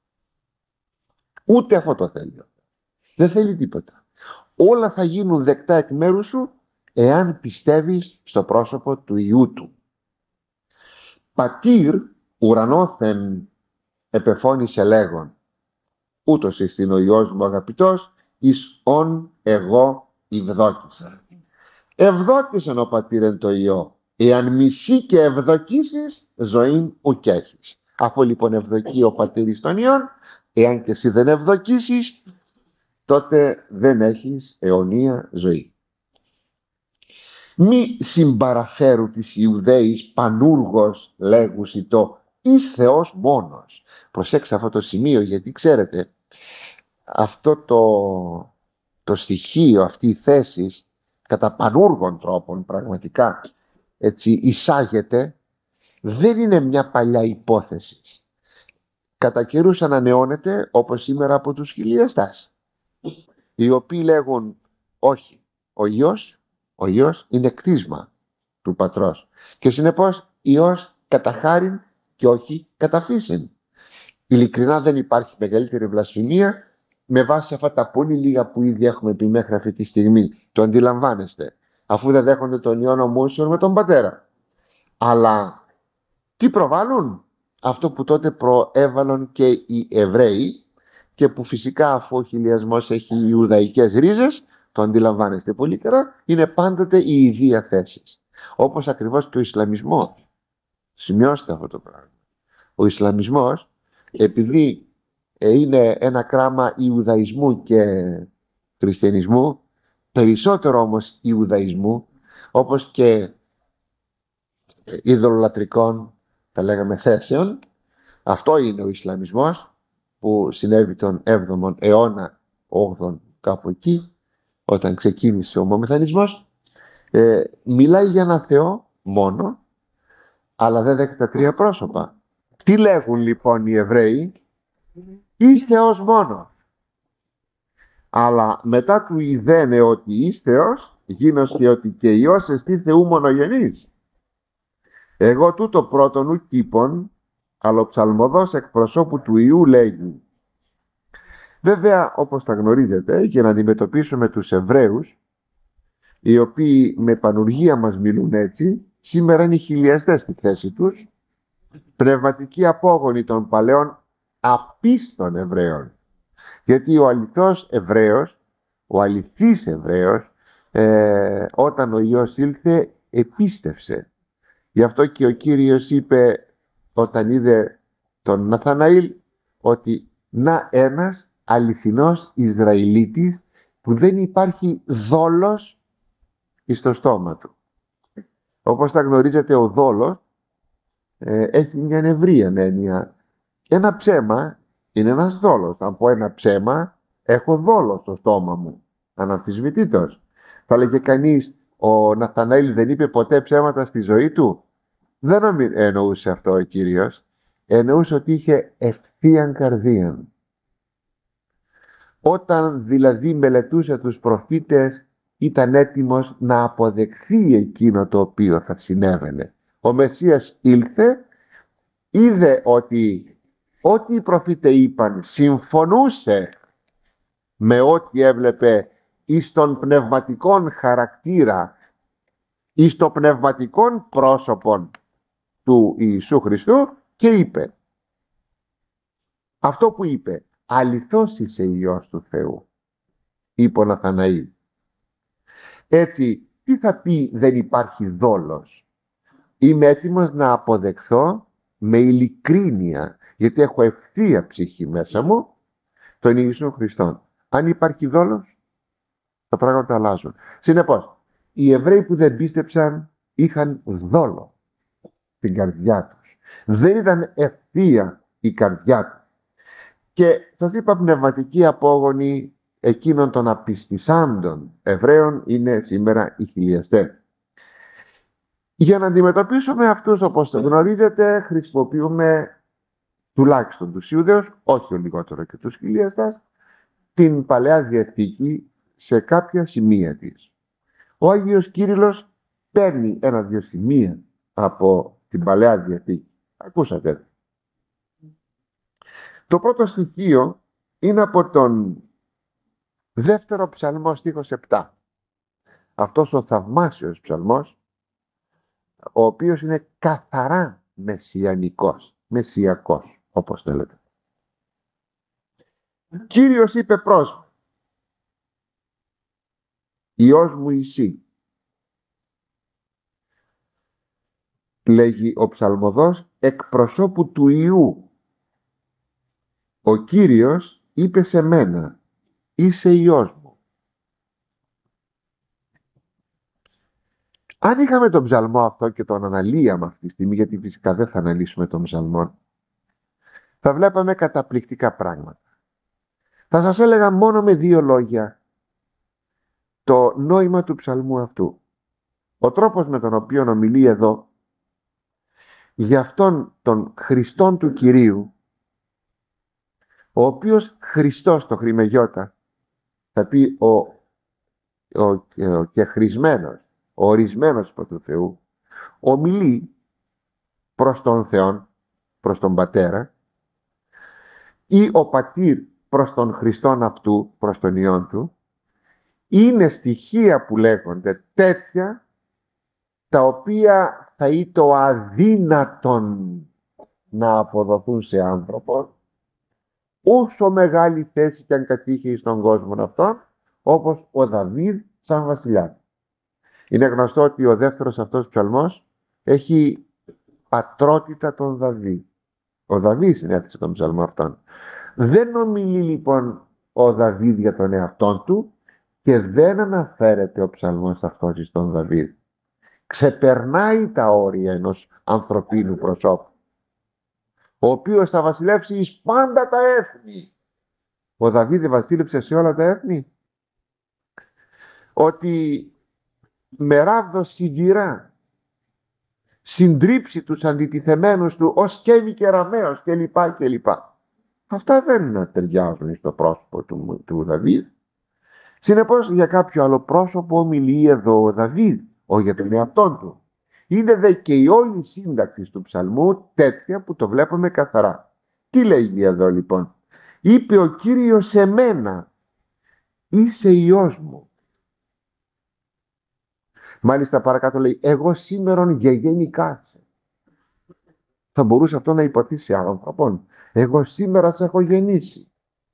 Ούτε αυτό το θέλει. Δεν θέλει τίποτα. Όλα θα γίνουν δεκτά εκ μέρου σου εάν πιστεύεις στο πρόσωπο του Υιού του. Πατήρ ουρανόθεν επεφώνησε λέγον, ούτως εστιν ο Υιός μου αγαπητός, εις ον εγώ ευδόκησα. Ευδόκησαν ο πατήρ εν το Υιό. Εάν μισεί και ευδοκίσεις, ζωήν ουκ έχεις. Αφού λοιπόν ευδοκεί ο πατήρ εις τον Υιόν, εάν και εσύ δεν ευδοκίσεις, τότε δεν έχεις αιωνία ζωή. Μη συμπαραφέρου της Ιουδαίης πανούργος λέγουσι το εις Θεός μόνος. Προσέξτε αυτό το σημείο, γιατί ξέρετε αυτό το στοιχείο, αυτή η θέση κατά πανούργων τρόπων πραγματικά έτσι εισάγεται, δεν είναι μια παλιά υπόθεση. Κατά καιρούς ανανεώνεται, όπως σήμερα από τους χιλιαστάς. οι οποίοι λέγουν όχι, ο Υιός είναι κτίσμα του Πατρός και συνεπώς Υιός κατά χάριν και όχι κατά φύσιν. Ειλικρινά δεν υπάρχει μεγαλύτερη βλασφημία με βάση αυτά τα πολύ λίγα που ήδη έχουμε πει μέχρι αυτή τη στιγμή. Το αντιλαμβάνεστε, αφού δεν δέχονται τον Υιόν ομοούσιον με τον Πατέρα. Αλλά τι προβάλλουν? Αυτό που τότε προέβαλαν και οι Εβραίοι και που φυσικά, αφού ο χιλιασμός έχει ιουδαϊκές ρίζες, το αντιλαμβάνεστε πολύ καλά, είναι πάντοτε οι ιδία θέσεις. Όπως ακριβώς και ο Ισλαμισμός. Σημειώστε αυτό το πράγμα. Ο Ισλαμισμός, επειδή είναι ένα κράμα Ιουδαϊσμού και Χριστιανισμού, περισσότερο όμως Ιουδαϊσμού, όπως και ειδωλολατρικών, θα λέγαμε, θέσεων, αυτό είναι ο Ισλαμισμός που συνέβη τον 7ο αιώνα, 8ο κάπου εκεί, όταν ξεκίνησε ο μομεθανισμός. Μιλάει για ένα Θεό μόνο, αλλά δεν δέχεται τα τρία πρόσωπα. Τι λέγουν λοιπόν οι Εβραίοι? Εις Θεός μόνο. Αλλά μετά του ειδένε ότι εις Θεός, γίνωσε ότι και Υιός εστί Θεού μονογενής. Εγώ τούτο πρώτον ου κήπον, αλλά ο ψαλμοδός εκπροσώπου του Υιού λέγει. Βέβαια, όπως τα γνωρίζετε, για να αντιμετωπίσουμε τους Εβραίους, οι οποίοι με πανουργία μας μιλούν έτσι, σήμερα είναι οι χιλιαστές στη θέση τους, πνευματικοί απόγονοι των παλαιών απίστων Εβραίων. Γιατί ο αληθώς Εβραίος, ο αληθής Εβραίος, όταν ο Υιός ήλθε, επίστευσε. Γι' αυτό και ο Κύριος είπε, όταν είδε τον Ναθαναήλ, ότι να ένας αληθινός Ισραηλίτης που δεν υπάρχει δόλος στο στόμα του. Όπως τα γνωρίζετε, ο δόλος έχει μια ευρία έννοια. Ένα ψέμα είναι ένας δόλος. Αν πω ένα ψέμα, έχω δόλο στο στόμα μου, αναμφισβητήτως. Θα λέγε κανείς, ο Ναθαναήλ δεν είπε ποτέ ψέματα στη ζωή του? Δεν εννοούσε αυτό ο Κύριος. Εννοούσε ότι είχε ευθείαν καρδίαν. Όταν δηλαδή μελετούσε τους προφήτες, ήταν έτοιμος να αποδεχθεί εκείνο το οποίο θα συνέβαινε. Ο Μεσσίας ήλθε, είδε ότι ό,τι οι προφήτες είπαν συμφωνούσε με ό,τι έβλεπε εις τον πνευματικόν χαρακτήρα, εις το πνευματικόν πρόσωπον του Ιησού Χριστού, και είπε αυτό που είπε, αληθώς είσαι Υιός του Θεού, είπε ο Ναθαναήλ. Έτσι, τι θα πει δεν υπάρχει δόλος? Είμαι έτοιμος να αποδεχθώ με ειλικρίνεια, γιατί έχω ευθεία ψυχή μέσα μου, τον Ιησού Χριστόν. Αν υπάρχει δόλος, τα πράγματα αλλάζουν. Συνεπώς, οι Εβραίοι που δεν πίστεψαν είχαν δόλο στην καρδιά τους. Δεν ήταν ευθεία η καρδιά τους. Και σας είπα, πνευματικοί απόγονοι εκείνων των απιστισάντων Εβραίων είναι σήμερα οι χιλιαστές. Για να αντιμετωπίσουμε αυτούς, όπως το γνωρίζετε, χρησιμοποιούμε τουλάχιστον τους Ιουδαίους, όχι ο λιγότερο και τους χιλιαστές, την Παλαιά Διαθήκη σε κάποια σημεία της. Ο Άγιος Κύριλλος παίρνει ένα-δυο σημεία από την Παλαιά Διαθήκη. Ακούσατε. Το πρώτο στοιχείο είναι από τον δεύτερο ψαλμό, στίχος 7. Αυτός ο θαυμάσιος ψαλμός, ο οποίος είναι καθαρά μεσσιακός, όπως θέλετε. Κύριος είπε προς μου, Υιός μου εσύ. Λέγει ο ψαλμοδός εκπροσώπου του Υιού. Ο Κύριος είπε σε μένα, είσαι Υιός μου. Αν είχαμε τον ψαλμό αυτό και τον αναλύαμε αυτή τη στιγμή, γιατί φυσικά δεν θα αναλύσουμε τον ψαλμό, θα βλέπαμε καταπληκτικά πράγματα. Θα σας έλεγα μόνο με δύο λόγια το νόημα του ψαλμού αυτού. Ο τρόπος με τον οποίο ομιλεί εδώ για αυτόν τον Χριστόν του Κυρίου, ο οποίος Χριστός το χρημεγιώτα θα πει ο κεχρισμένος, ο ορισμένος υπό του Θεού, ομιλεί προς τον Θεό, προς τον Πατέρα, ή ο Πατήρ προς τον Χριστόν αυτού, προς τον Υιόν του, είναι στοιχεία που λέγονται τέτοια τα οποία θα είναι αδύνατον να αποδοθούν σε άνθρωπο, όσο μεγάλη θέση και αν κατήχε στον κόσμο αυτόν, όπως ο Δαβίδ σαν βασιλιάς. Είναι γνωστό ότι ο δεύτερος αυτός ψαλμός έχει πατρότητα τον Δαβίδ. Ο Δαβίδ συνέθεσε τον ψαλμό αυτόν. Δεν ομιλεί λοιπόν ο Δαβίδ για τον εαυτόν του και δεν αναφέρεται ο ψαλμός αυτός στον Δαβίδ. Ξεπερνάει τα όρια ενός ανθρωπίνου προσώπου, ο οποίος θα βασιλεύσει εις πάντα τα έθνη. Ο Δαβίδ βασίλεψε σε όλα τα έθνη. Ότι με ράβδο σιδηρά συντρίψει τους αντιτιθεμένους του ως Κέβη και Ραμαίος κλπ. Αυτά δεν ταιριάζουν στο πρόσωπο του Δαβίδ. Συνεπώς για κάποιο άλλο πρόσωπο ομιλεί εδώ ο Δαβίδ, όχι για τον εαυτόν του. Είναι δε και η όλη σύνταξη του ψαλμού τέτοια που το βλέπουμε καθαρά. Τι λέγει εδώ λοιπόν? Είπε ο Κύριος σε μένα, είσαι Υιός μου. Μάλιστα παρακάτω λέει, εγώ σήμερον γεγεννικάσαι. Θα μπορούσε αυτό να υποθεί σε άλλον ανθρώπων. Εγώ σήμερα σε έχω γεννήσει.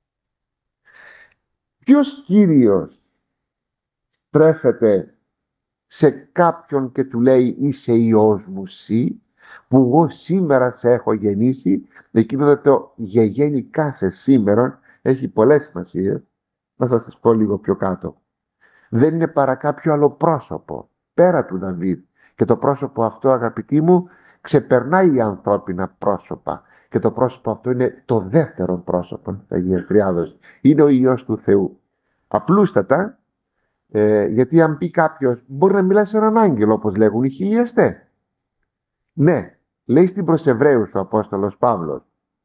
Ποιος Κύριος τρέφεται σε κάποιον και του λέει είσαι Υιός μου σύ, που εγώ σήμερα σε έχω γεννήσει? Εκείνο το γεγεννικάσαι σήμερον έχει πολλές σημασίες. Να σας τις πω λίγο πιο κάτω. Δεν είναι παρά κάποιο άλλο πρόσωπο πέρα του Δαβίδ, και το πρόσωπο αυτό, αγαπητοί μου, ξεπερνάει ανθρώπινα πρόσωπα, και το πρόσωπο αυτό είναι το δεύτερο πρόσωπο της Αγίας Τριάδος. Είναι ο Υιός του Θεού. Απλούστατα, γιατί αν πει κάποιος, μπορεί να μιλάει σε έναν άγγελο όπως λέγουν οι χιλιαστές. Ναι, λέει στην προς Εβραίους ο Απόστολος Παύλος,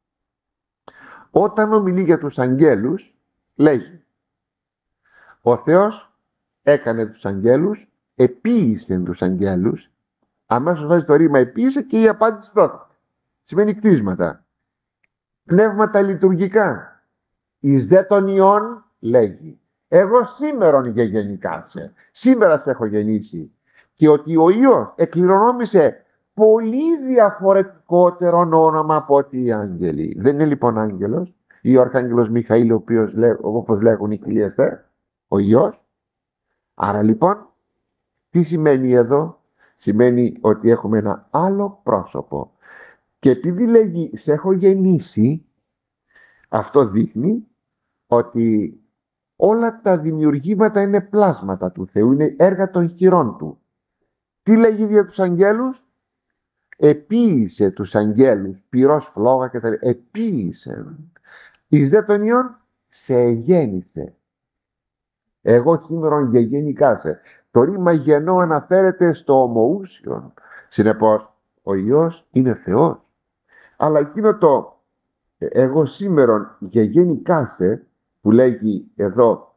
όταν ομιλεί για τους αγγέλους, λέγει ο Θεός έκανε τους αγγέλους, επίησε τους αγγέλους. Αμέσως βάζει το ρήμα επίησε και η απάντηση δόθηκε. Σημαίνει κτίσματα, πνεύματα λειτουργικά. Εις δε των Υιών λέγει, εγώ σήμερον γεγεννικάσαι, σήμερα σε έχω γεννήσει. Και ότι ο Υιός εκληρονόμησε πολύ διαφορετικότερο όνομα από ότι οι άγγελοι. Δεν είναι λοιπόν άγγελος ή ο Αρχάγγελος Μιχαήλ, ο οποίος όπως λέγουν οι χιλιαστές, ο Υιός. Άρα λοιπόν τι σημαίνει εδώ? Σημαίνει ότι έχουμε ένα άλλο πρόσωπο, και επειδή λέγει σε έχω γεννήσει, αυτό δείχνει ότι όλα τα δημιουργήματα είναι πλάσματα του Θεού, είναι έργα των χειρών του. Τι λέγει για τους αγγέλους? Επίησε τους αγγέλους, πυρός, φλόγα και τα λοιπά. Επίησε. Εις δε των Υιών σε γέννησε. Εγώ σήμερον γεγεννικάσαι. Το ρήμα γεννώ αναφέρεται στο ομοούσιον. Συνεπώς ο Υιός είναι Θεός. Αλλά εκείνο το εγώ σήμερον γεγεννικάσαι που λέγει εδώ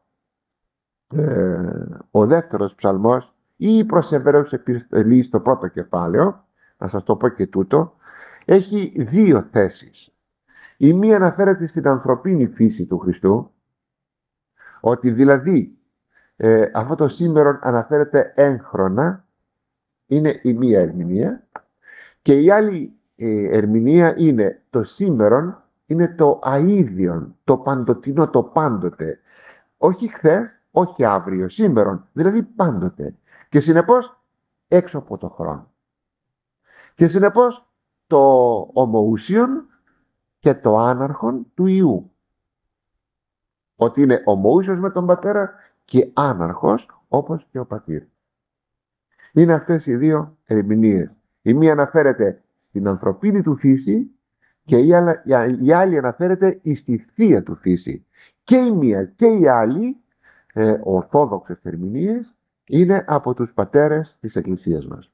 ο δεύτερος ψαλμός ή η προς Εβραίους επιστολή στο πρώτο κεφάλαιο, να σας το πω και τούτο, έχει δύο θέσεις. Η μία αναφέρεται στην ανθρωπίνη φύση του Χριστού, ότι δηλαδή αυτό το σήμερον αναφέρεται έγχρονα, είναι η μία ερμηνεία, και η άλλη ερμηνεία είναι το σήμερον είναι το αΐδιον, το παντοτινό, το πάντοτε. Όχι χθες, όχι αύριο, σήμερον, δηλαδή πάντοτε. Και συνεπώς έξω από το χρόνο. Και συνεπώς το ομοούσιον και το άναρχον του Υιού. Ότι είναι ομοούσιος με τον Πατέρα και άναρχος όπως και ο Πατήρ. Είναι αυτές οι δύο ερμηνείες. Η μία αναφέρεται στην ανθρωπίνη του φύση και η άλλη αναφέρεται στη θεία του φύση. Και η μία και η άλλη ορθόδοξες ερμηνείες είναι από τους πατέρες της Εκκλησίας μας.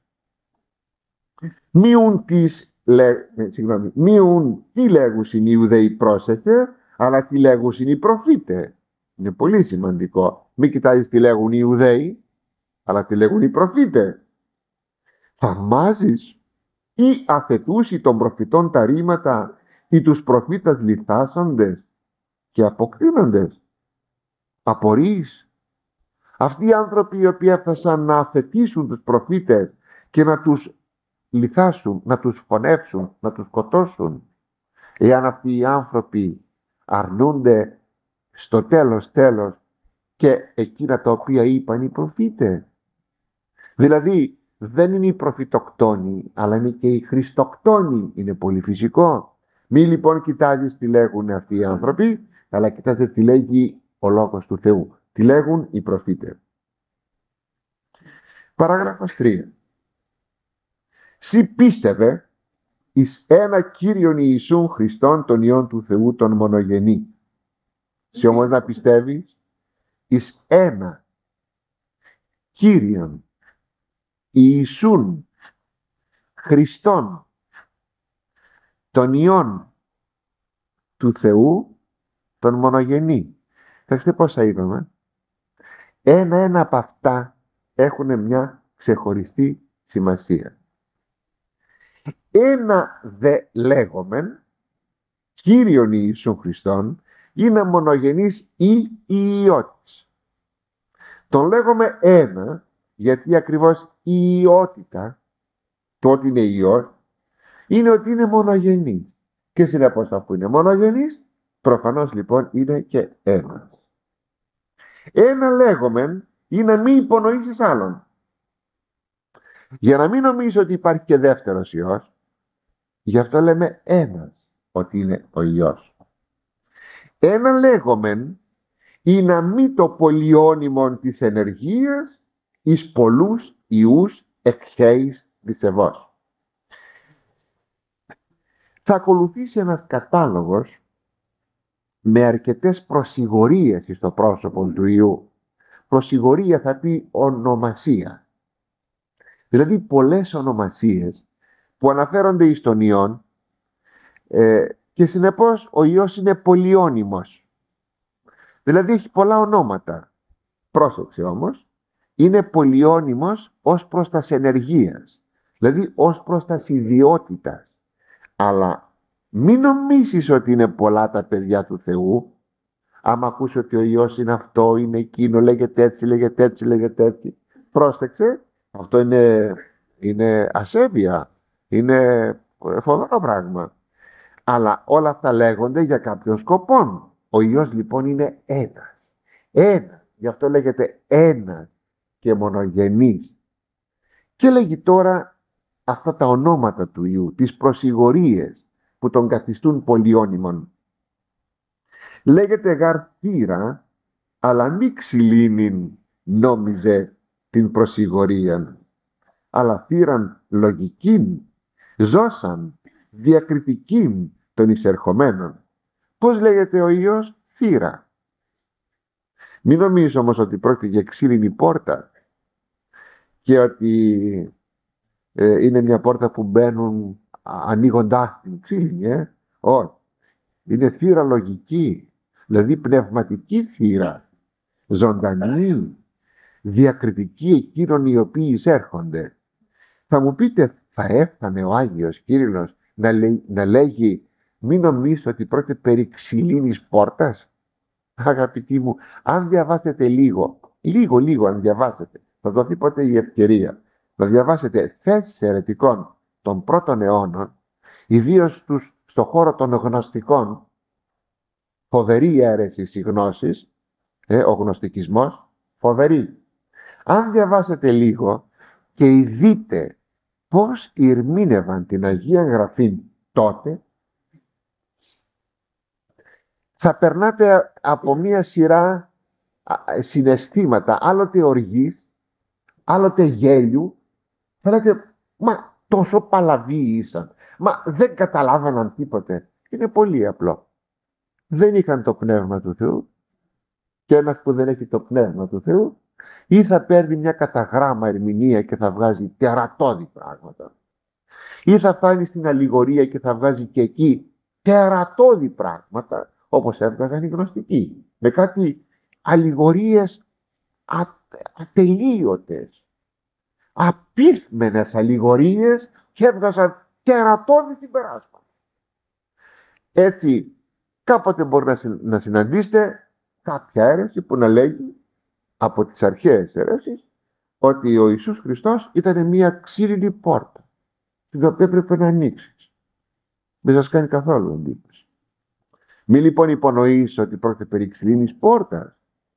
Μίουν τι λέγουσιν οι Ιουδαίοι πρόσεχε, αλλά τι λέγουσιν οι προφήτε. Είναι πολύ σημαντικό. Μην κοιτάζεις τι λέγουν οι Ιουδαίοι, αλλά τι λέγουν οι προφήτες. Θαυμάζεις ή αθετούσι των προφητών τα ρήματα ή τους προφήτας λιθάσαντες και αποκτήνοντες. Απορείς. Αυτοί οι άνθρωποι οι οποίοι έφτασαν να αθετήσουν τους προφήτες και να τους λιθάσουν, να τους φωνεύσουν, να τους σκοτώσουν, εάν αυτοί οι άνθρωποι αρνούνται στο τέλος και εκείνα τα οποία είπαν οι προφήτες. Δηλαδή δεν είναι οι προφητοκτόνοι, αλλά είναι και οι χριστοκτόνοι. Είναι πολύ φυσικό. Μη λοιπόν κοιτάζεις τι λέγουν αυτοί οι άνθρωποι, αλλά κοιτάζεις τι λέγει ο λόγος του Θεού. Τι λέγουν οι προφήτες. Παράγραφος 3. Σύ πίστευε εις ένα Κύριον Ιησούν Χριστόν τον Υιόν του Θεού τον μονογενή. Σύ όμως να πιστεύεις εις ένα Κύριον Ιησούν Χριστόν τον Υιόν του Θεού τον μονογενή. Θα ξέρετε πόσα είπαμε. Ένα από αυτά έχουν μια ξεχωριστή σημασία. Ένα δε λέγομεν Κύριον Ιησούν Χριστόν είναι μονογενής ή ιδιώτης. Τον λέγουμε ένα γιατί ακριβώς η ιότητα, το ότι είναι Υιός, είναι ότι είναι μονογενής. Και συνεπώς αφού είναι μονογενής, προφανώς λοιπόν είναι και ένας. Ένα λέγομεν είναι να μην υπονοήσεις άλλον. Για να μην νομίζω ότι υπάρχει και δεύτερος Υιός, γι' αυτό λέμε ένας, ότι είναι ο Υιός. Ένα λέγομεν είναι να μην το πολυώνυμον της ενεργείας εις πολλούς Υιούς εκχέης δισεβός. Θα ακολουθήσει ένας κατάλογος με αρκετές προσιγορίες στο πρόσωπο του Υιού. Προσιγορία θα πει ονομασία. Δηλαδή πολλές ονομασίες που αναφέρονται εις τον Υιόν και συνεπώς ο Υιός είναι πολυώνυμος. Δηλαδή έχει πολλά ονόματα. Πρόσεξε όμως, είναι πολυώνυμος ως προς τας ενεργείας. Δηλαδή ως προς τας ιδιότητας. Αλλά μην νομίσεις ότι είναι πολλά τα παιδιά του Θεού. Άμα ακούσει ότι ο Υιός είναι αυτό, είναι εκείνο, λέγεται έτσι, λέγεται έτσι, λέγεται έτσι. Πρόσεξε, αυτό είναι ασέβεια. Είναι φοβερό πράγμα. Αλλά όλα αυτά λέγονται για κάποιον σκοπό. Ο Υιός λοιπόν είναι ένας. Ένας. Γι' αυτό λέγεται ένας και μονογενής. Και λέγει τώρα αυτά τα ονόματα του Υιού, τις προσιγορίες που τον καθιστούν πολυώνυμον. Λέγεται γαρθήρα, αλλά μη ξυλίνην νόμιζε την προσιγορία, αλλά θύραν λογικήν, ζώσαν διακριτικήν των εισερχομένων. Πώς λέγεται ο Υιός? Θύρα. Μην νομίζω όμως ότι πρόκειται για ξύλινη πόρτα και ότι είναι μια πόρτα που μπαίνουν ανοίγοντάς την ξύλινη, όχι. Είναι θύρα λογική, δηλαδή πνευματική θύρα, ζωντανή, διακριτική εκείνων οι οποίοι εισέρχονται. Θα μου πείτε, θα έφτανε ο Άγιος Κύριλλος να λέγει μην νομίζετε ότι πρόκειται περί ξυλίνης πόρτας? Αγαπητοί μου, αν διαβάσετε λίγο αν διαβάσετε, θα δοθεί ποτέ η ευκαιρία να διαβάσετε θέσεις αιρετικών των πρώτων αιώνων, ιδίως στο χώρο των γνωστικών, φοβερή αίρεση η γνώσης, ο γνωστικισμός, φοβερή. Αν διαβάσετε λίγο και δείτε πώς ηρμήνευαν την Αγία Γραφή τότε, θα περνάτε από μία σειρά συναισθήματα, άλλοτε οργής, άλλοτε γέλιου. Θα λέτε, μα τόσο παλαβοί ήσαν, μα δεν καταλάβαναν τίποτε. Είναι πολύ απλό. Δεν είχαν το Πνεύμα του Θεού, και ένας που δεν έχει το Πνεύμα του Θεού ή θα παίρνει μια καταγράμμα ερμηνεία και θα βγάζει τερατώδη πράγματα, ή θα φτάνει στην αλληγορία και θα βγάζει και εκεί τερατώδη πράγματα, όπως έβγαζαν οι γνωστικοί, με κάτι αλληγορίες ατελείωτες, απίθμενες αλληγορίες, και έβγαζαν τερατώδη συμπεράσματα. Έτσι κάποτε μπορεί να συναντήσετε κάποια αίρεση που να λέγει από τις αρχαίες αίρεσεις ότι ο Ιησούς Χριστός ήταν μια ξύλινη πόρτα την οποία έπρεπε να ανοίξεις. Δεν σας κάνει καθόλου εντύπωση. Μη λοιπόν υπονοείς ότι πρόκειται περί ξύλινης πόρτας.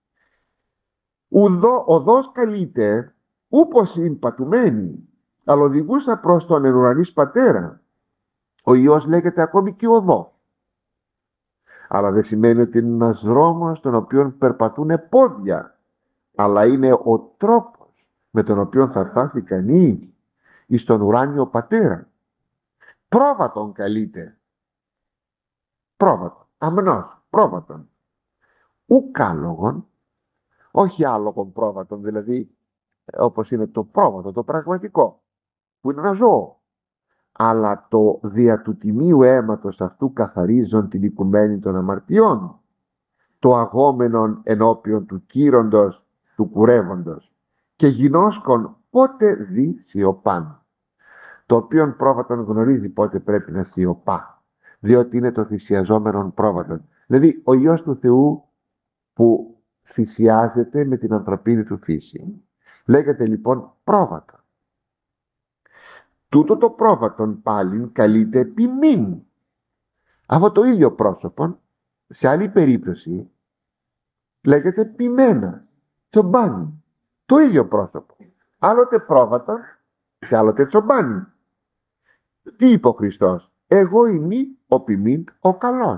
Οδός καλείται ούπος είναι πατουμένη, αλλά οδηγούσα προς τον εν ουρανής πατέρα. Ο Υιός λέγεται ακόμη και οδός. Αλλά δεν σημαίνει ότι είναι ένας δρόμος τον οποίο περπατούν πόδια, αλλά είναι ο τρόπος με τον οποίο θα φτάσει κανείς εις τον ουράνιο πατέρα. Πρόβατον καλείται. Πρόβατον, αμνός, πρόβατον. Ουκ άλογον, όχι άλογον πρόβατον, δηλαδή όπως είναι το πρόβατο, το πραγματικό, που είναι ένα ζώο. Αλλά το δια του τιμίου αίματος αυτού καθαρίζον την οικουμένη των αμαρτιών, το αγόμενον ενώπιον του κύροντος του κουρεύοντος, και γινώσκον πότε δι σιωπάν, το οποίον πρόβατον γνωρίζει πότε πρέπει να σιωπά, διότι είναι το θυσιαζόμενον πρόβατον. Δηλαδή ο Υιός του Θεού που θυσιάζεται με την ανθρωπίνη του φύση. Λέγεται λοιπόν πρόβατο. Τούτο το πρόβατον πάλι καλείται ποιμήν. Αυτό το ίδιο πρόσωπον σε άλλη περίπτωση λέγεται ποιμένα, τσομπάνι. Το ίδιο πρόσωπο. Άλλοτε πρόβατον και άλλοτε τσομπάνι. Τι είπε ο Χριστός? Εγώ είμαι ο ποιμήν ο καλός.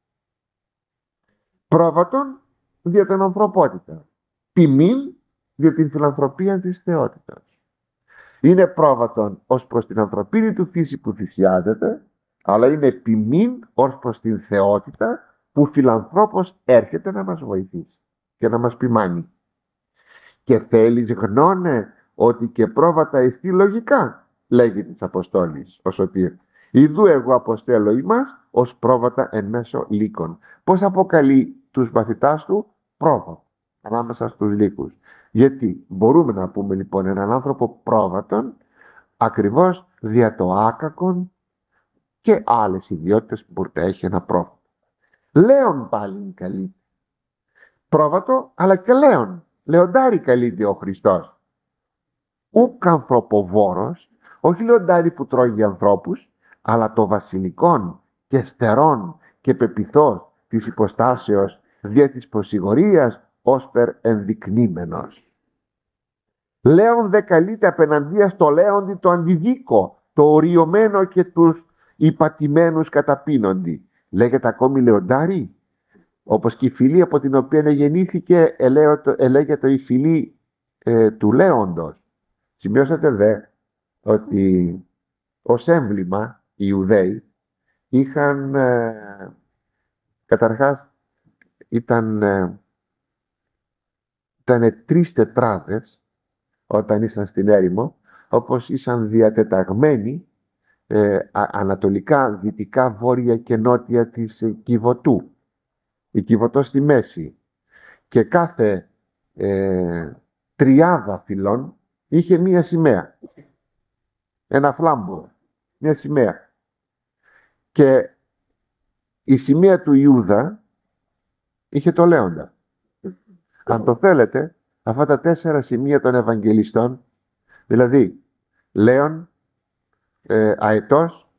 Πρόβατον για την ανθρωπότητα. Ποιμήν για την φιλανθρωπία της θεότητας. Είναι πρόβατον ως προς την ανθρωπίνη του φύση που θυσιάζεται, αλλά είναι ποιμήν ως προς την θεότητα που φιλανθρώπος έρχεται να μας βοηθήσει και να μας ποιμάνει. Και θέλεις γνώνε ότι και πρόβατα εστί λογικά, λέγει της Αποστόλης ο Σωτήρ. Ιδού εγώ αποστέλω ημάς ως πρόβατα εν μέσω λύκων. Πώς αποκαλεί τους μαθητάς του? Πρόβατο ανάμεσα στους λύκους. Γιατί μπορούμε να πούμε λοιπόν έναν άνθρωπο πρόβατον ακριβώς δια το άκακον και άλλες ιδιότητες που μπορεί να έχει ένα πρόβατο. Λέον πάλι καλή. Πρόβατο αλλά και λέον. Λεοντάρι καλείται ο Χριστός. Ουκ ανθρωποβόρος, όχι λεοντάρι που τρώγει ανθρώπους, αλλά το βασιλικόν και στερών και πεπιθός της υποστάσεως δια της προσιγορίας όσπερ ενδεικνύμενος. Λέον δε καλείται απέναντία στο λέοντι το αντιδίκο, το οριωμένο και τους υπατημένους καταπίνοντι. Λέγεται ακόμη λεοντάρι, όπως και η φυλή από την οποία γεννήθηκε ελέγεται η φυλή του λέοντος. Σημειώσατε δε ότι ως έμβλημα οι Ιουδαίοι είχαν καταρχάς ήταν 3 τετράδες όταν ήσαν στην έρημο, όπως ήσαν διατεταγμένοι ανατολικά, δυτικά, βόρεια και νότια της Κιβωτού. Η Κιβωτό στη μέση. Και κάθε τριάδα φυλών είχε μία σημαία. Ένα φλάμπο. Μία σημαία. Και η σημαία του Ιούδα είχε το λέοντα. Αν το θέλετε, αυτά τα 4 σημεία των Ευαγγελιστών, δηλαδή Λέων, Αετός,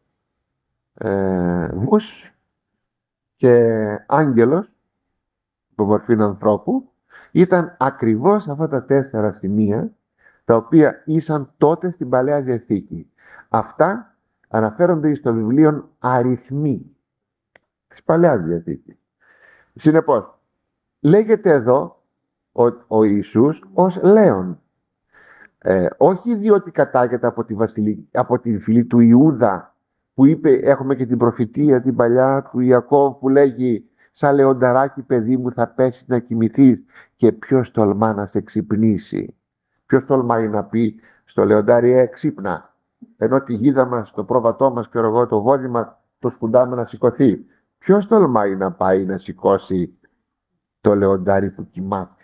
Βους και Άγγελος, που μορφή ανθρώπου, ήταν ακριβώς αυτά τα 4 σημεία τα οποία ήσαν τότε στην Παλαιά Διαθήκη. Αυτά αναφέρονται στο βιβλίο Αριθμοί της Παλαιάς Διαθήκης. Συνεπώς, λέγεται εδώ ο Ιησούς ως Λέων. Όχι διότι κατάγεται από τη φυλή του Ιούδα, που είπε, έχουμε και την προφητεία την παλιά του Ιακώβ που λέγει «Σαν λεονταράκι παιδί μου θα πέσει να κοιμηθείς και ποιος τολμά να σε ξυπνήσει». Ποιος τολμάει να πει στο λεοντάρι ξύπνα, ενώ τη γίδα μας, το πρόβατό μας και το βόδι μας το σκουντάμε να σηκωθεί. Ποιος τολμάει να πάει να σηκώσει το λεοντάρι που κοιμάται.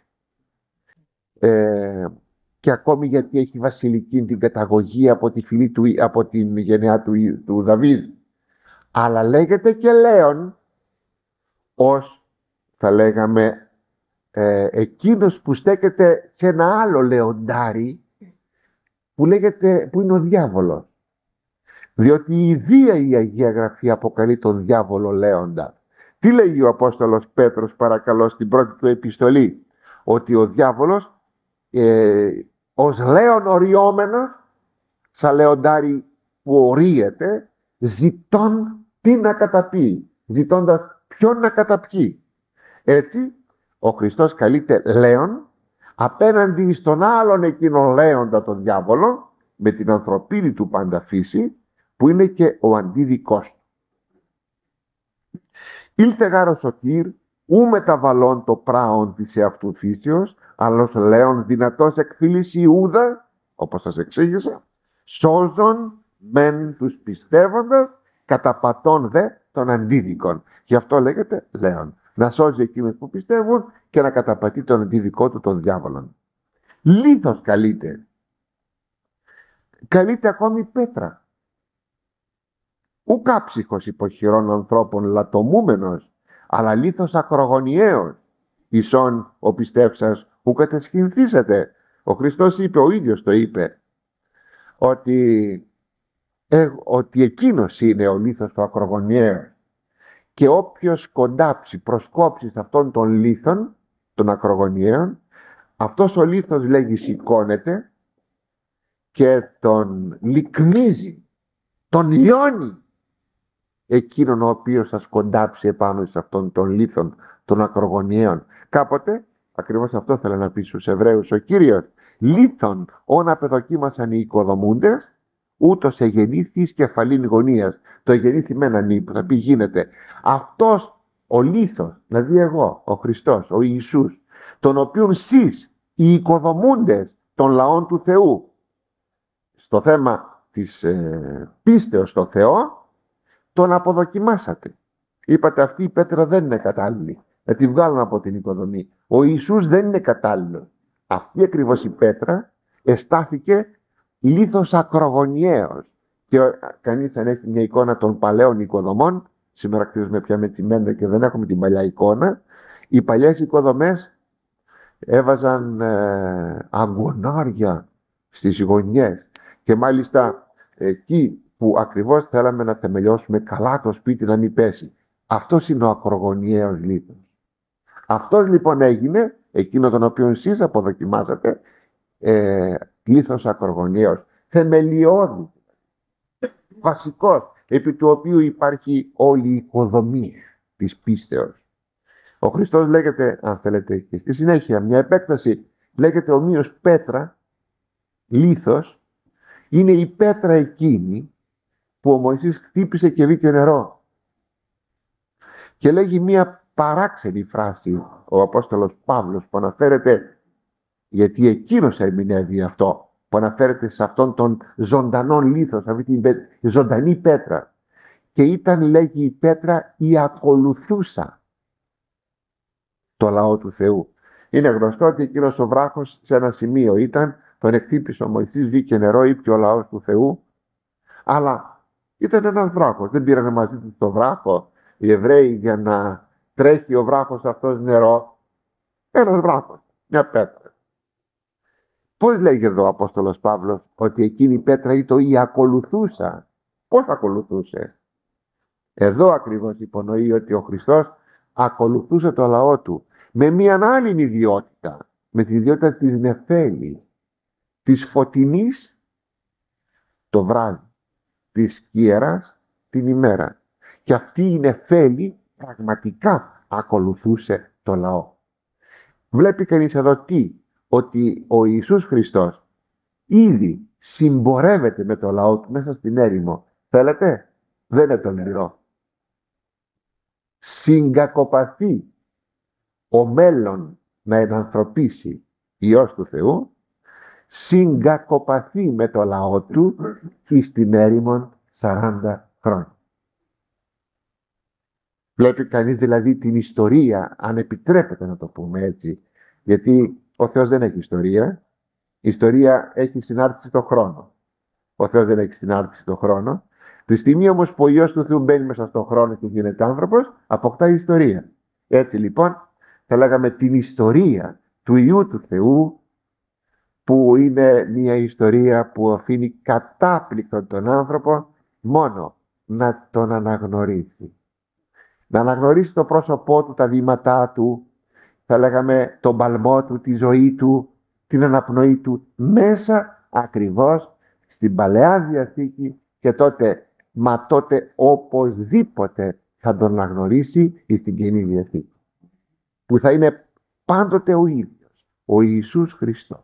Και ακόμη γιατί έχει βασιλική την καταγωγή από τη φυλή του, από την γενεά του Δαβίδ. Αλλά λέγεται και Λέων, ως θα λέγαμε εκείνος που στέκεται σε ένα άλλο λεοντάρι που είναι ο διάβολος. Διότι η ίδια η Αγία Γραφή αποκαλεί τον διάβολο Λέοντα. Τι λέει ο Απόστολος Πέτρος, παρακαλώ, στην πρώτη του επιστολή? Ότι ο διάβολος ως λέον οριόμενος, σαν λεοντάρι που ορίεται, ζητών τι να καταπεί, ζητώντας ποιον να καταπιεί. Έτσι ο Χριστός καλείται λέον απέναντι στον άλλον εκείνον λέοντα τον διάβολο, με την ανθρωπίνη του πάντα φύση, που είναι και ο αντίδικός του. Ήλθε γάρ ο σωτήρ, ου μεταβαλών το πράον της εαυτού φύσεως, αλλά ως λέον δυνατός εκφύλης Ιούδα, όπως σας εξήγησα, σώζον μεν τους πιστεύοντας, καταπατών δε των αντίδικων. Γι' αυτό λέγεται λέον. Να σώζει εκείνους που πιστεύουν και να καταπατεί τον αντίδικό του, τον διάβολον. Λίθος καλείται. Καλείται ακόμη πέτρα. Ου κάψυχος υποχειρών ανθρώπων λατομούμενος, αλλά λίθος ακρογωνιαίος, ισόν ο πιστεύσας ου κατεσχυνθήσετε. Ο Χριστός είπε, ο ίδιος το είπε, ότι εκείνος είναι ο λίθος του ακρογωνιαίος, και όποιος κοντάψει, προσκόψει σε αυτόν τον λίθον, των ακρογωνιαίων, αυτός ο λίθος, λέγει, σηκώνεται και τον λυκνίζει, τον λιώνει εκείνον ο οποίος θα σκοντάψει επάνω σε αυτόν τον λίθον των ακρογωνιαίων. Κάποτε ακριβώς αυτό θέλει να πει στους Εβραίους ο Κύριος. Λίθον όν απεδοκίμασαν οι οικοδομούντες, ούτως εγεννήθη εις κεφαλήν γωνίας. Το εγεννήθη με έναν ύπο, θα πει γίνεται. Αυτός ο λίθος, δηλαδή εγώ, ο Χριστός, ο Ιησούς, τον οποίον εσείς οι οικοδομούντες των λαών του Θεού, στο θέμα της πίστεως στο Θεό, τον αποδοκιμάσατε. Είπατε, αυτή η πέτρα δεν είναι κατάλληλη, να τη βγάλουν από την οικοδομή. Ο Ιησούς δεν είναι κατάλληλος. Αυτή ακριβώς η πέτρα εστάθηκε λίθος ακρογωνιαίος. Και κανείς αν έχει μια εικόνα των παλαιών οικοδομών, σήμερα κτίζουμε πια με τσιμέντο και δεν έχουμε την παλιά εικόνα, οι παλιές οικοδομές έβαζαν αγκονάρια στις γωνιές, και μάλιστα εκεί που ακριβώς θέλαμε να θεμελιώσουμε καλά το σπίτι να μην πέσει. Αυτός είναι ο ακρογωνιαίος λίθος. Αυτός λοιπόν έγινε, εκείνο τον οποίο εσείς αποδοκιμάσατε, λίθος ακρογωνιαίος, θεμελιώδης, βασικός, επί του οποίου υπάρχει όλη η οικοδομή της πίστεως. Ο Χριστός λέγεται, αν θέλετε, και στη συνέχεια μια επέκταση, λέγεται ομοίως πέτρα, λίθος, είναι η πέτρα εκείνη που ο Μωυσής χτύπησε και βγήκε νερό. Και λέγει μια παράξενη φράση ο Απόστολος Παύλος, που αναφέρεται, γιατί εκείνος ερμηνεύει αυτό, που αναφέρεται σε αυτόν τον ζωντανό λίθο, σε αυτή τη ζωντανή πέτρα. Και ήταν, λέγει, η πέτρα η ακολουθούσα το λαό του Θεού. Είναι γνωστό ότι εκείνος ο βράχος σε ένα σημείο ήταν, τον εκτύπησε ο Μωυσής, βγήκε νερό, είπε ο λαός του Θεού, αλλά ήταν ένας βράχος. Δεν πήρανε μαζί του το βράχο οι Εβραίοι για να τρέχει ο βράχος αυτός νερό. Ένας βράχος, μια πέτρα. Πώς λέγει εδώ ο Απόστολος Παύλος ότι εκείνη η πέτρα ήταν η ακολουθούσα? Πώς ακολουθούσε? Εδώ ακριβώς υπονοεί ότι ο Χριστός ακολουθούσε το λαό του με μια άλλη ιδιότητα, με την ιδιότητα της νεφέλη, της φωτεινής το βράδυ, της κιεράς την ημέρα. Και αυτή η νεφέλη πραγματικά ακολουθούσε το λαό. Βλέπει κανείς εδώ τι? Ότι ο Ιησούς Χριστός ήδη συμπορεύεται με το λαό του μέσα στην έρημο. Θέλετε? Δεν είναι τολμηρό. Συγκακοπαθεί ο μέλλον να ενανθρωπίσει Υιός του Θεού, συγκακοπαθεί με το λαό του εις την έρημον 40 χρόνια. Βλέπει κανείς δηλαδή την ιστορία, αν επιτρέπεται να το πούμε έτσι, γιατί ο Θεός δεν έχει ιστορία. Η ιστορία έχει συνάρτηση το χρόνο. Ο Θεός δεν έχει συνάρτηση το χρόνο. Τη στιγμή όμως που ο Υιός του Θεού μπαίνει μέσα στον χρόνο και γίνεται άνθρωπος, αποκτά ιστορία. Έτσι λοιπόν θα λέγαμε την ιστορία του Υιού του Θεού, που είναι μια ιστορία που αφήνει κατάπληκτον τον άνθρωπο μόνο να τον αναγνωρίσει. Να αναγνωρίσει το πρόσωπό του, τα βήματά του, θα λέγαμε τον παλμό του, τη ζωή του, την αναπνοή του, μέσα ακριβώς στην Παλαιά Διαθήκη, και τότε οπωσδήποτε θα τον αναγνωρίσει στην Καινή Διαθήκη, που θα είναι πάντοτε ο ίδιος, ο Ιησούς Χριστός.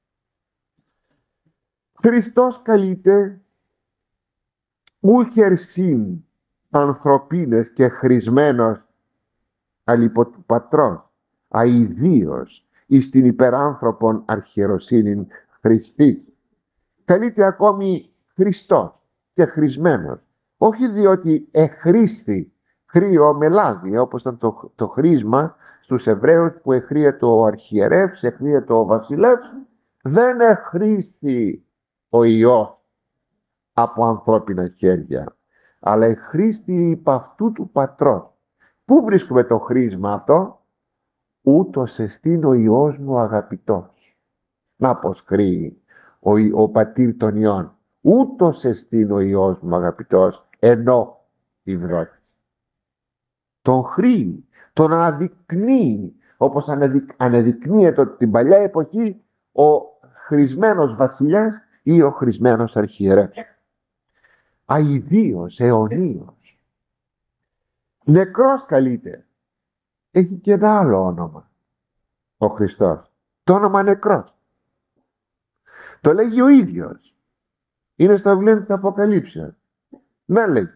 Χριστός καλείται ούχερ συν ανθρωπίνες και χρησμένος αλιπό του Πατρός, αηδίως εις την υπεράνθρωπον αρχιεροσύνην Χριστής. Καλείται ακόμη Χριστός και χρησμένος, όχι διότι εχρήστη χρήο με λάδι, όπως ήταν το χρήσμα στους Εβραίους, που εχρήεται ο αρχιερεύς, εχρήεται ο βασιλεύς. Δεν εχρήστη ο Υιός από ανθρώπινα χέρια, αλλά εχρήστη υπ' αυτού του Πατρός. Πού βρίσκουμε το χρήσμα αυτό? Ούτως εστίν ο Υιός μου αγαπητός. Να πως χρήει ο πατήρ των Υιών. Ούτως εστίν ο Υιός μου αγαπητός, ενώ υδρόχης. Τον χρήει, τον αναδεικνύει, όπως αναδεικνύεται την παλιά εποχή ο χρησμένος βασιλιάς ή ο χρησμένος αρχιερεύς. Αηδίος, αιωνίος. Νεκρός καλείται. Έχει και ένα άλλο όνομα ο Χριστός. Το όνομα νεκρός. Το λέγει ο ίδιος. Είναι στο βιβλίο της Αποκαλύψεως. Να λέει,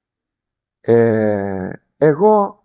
εγώ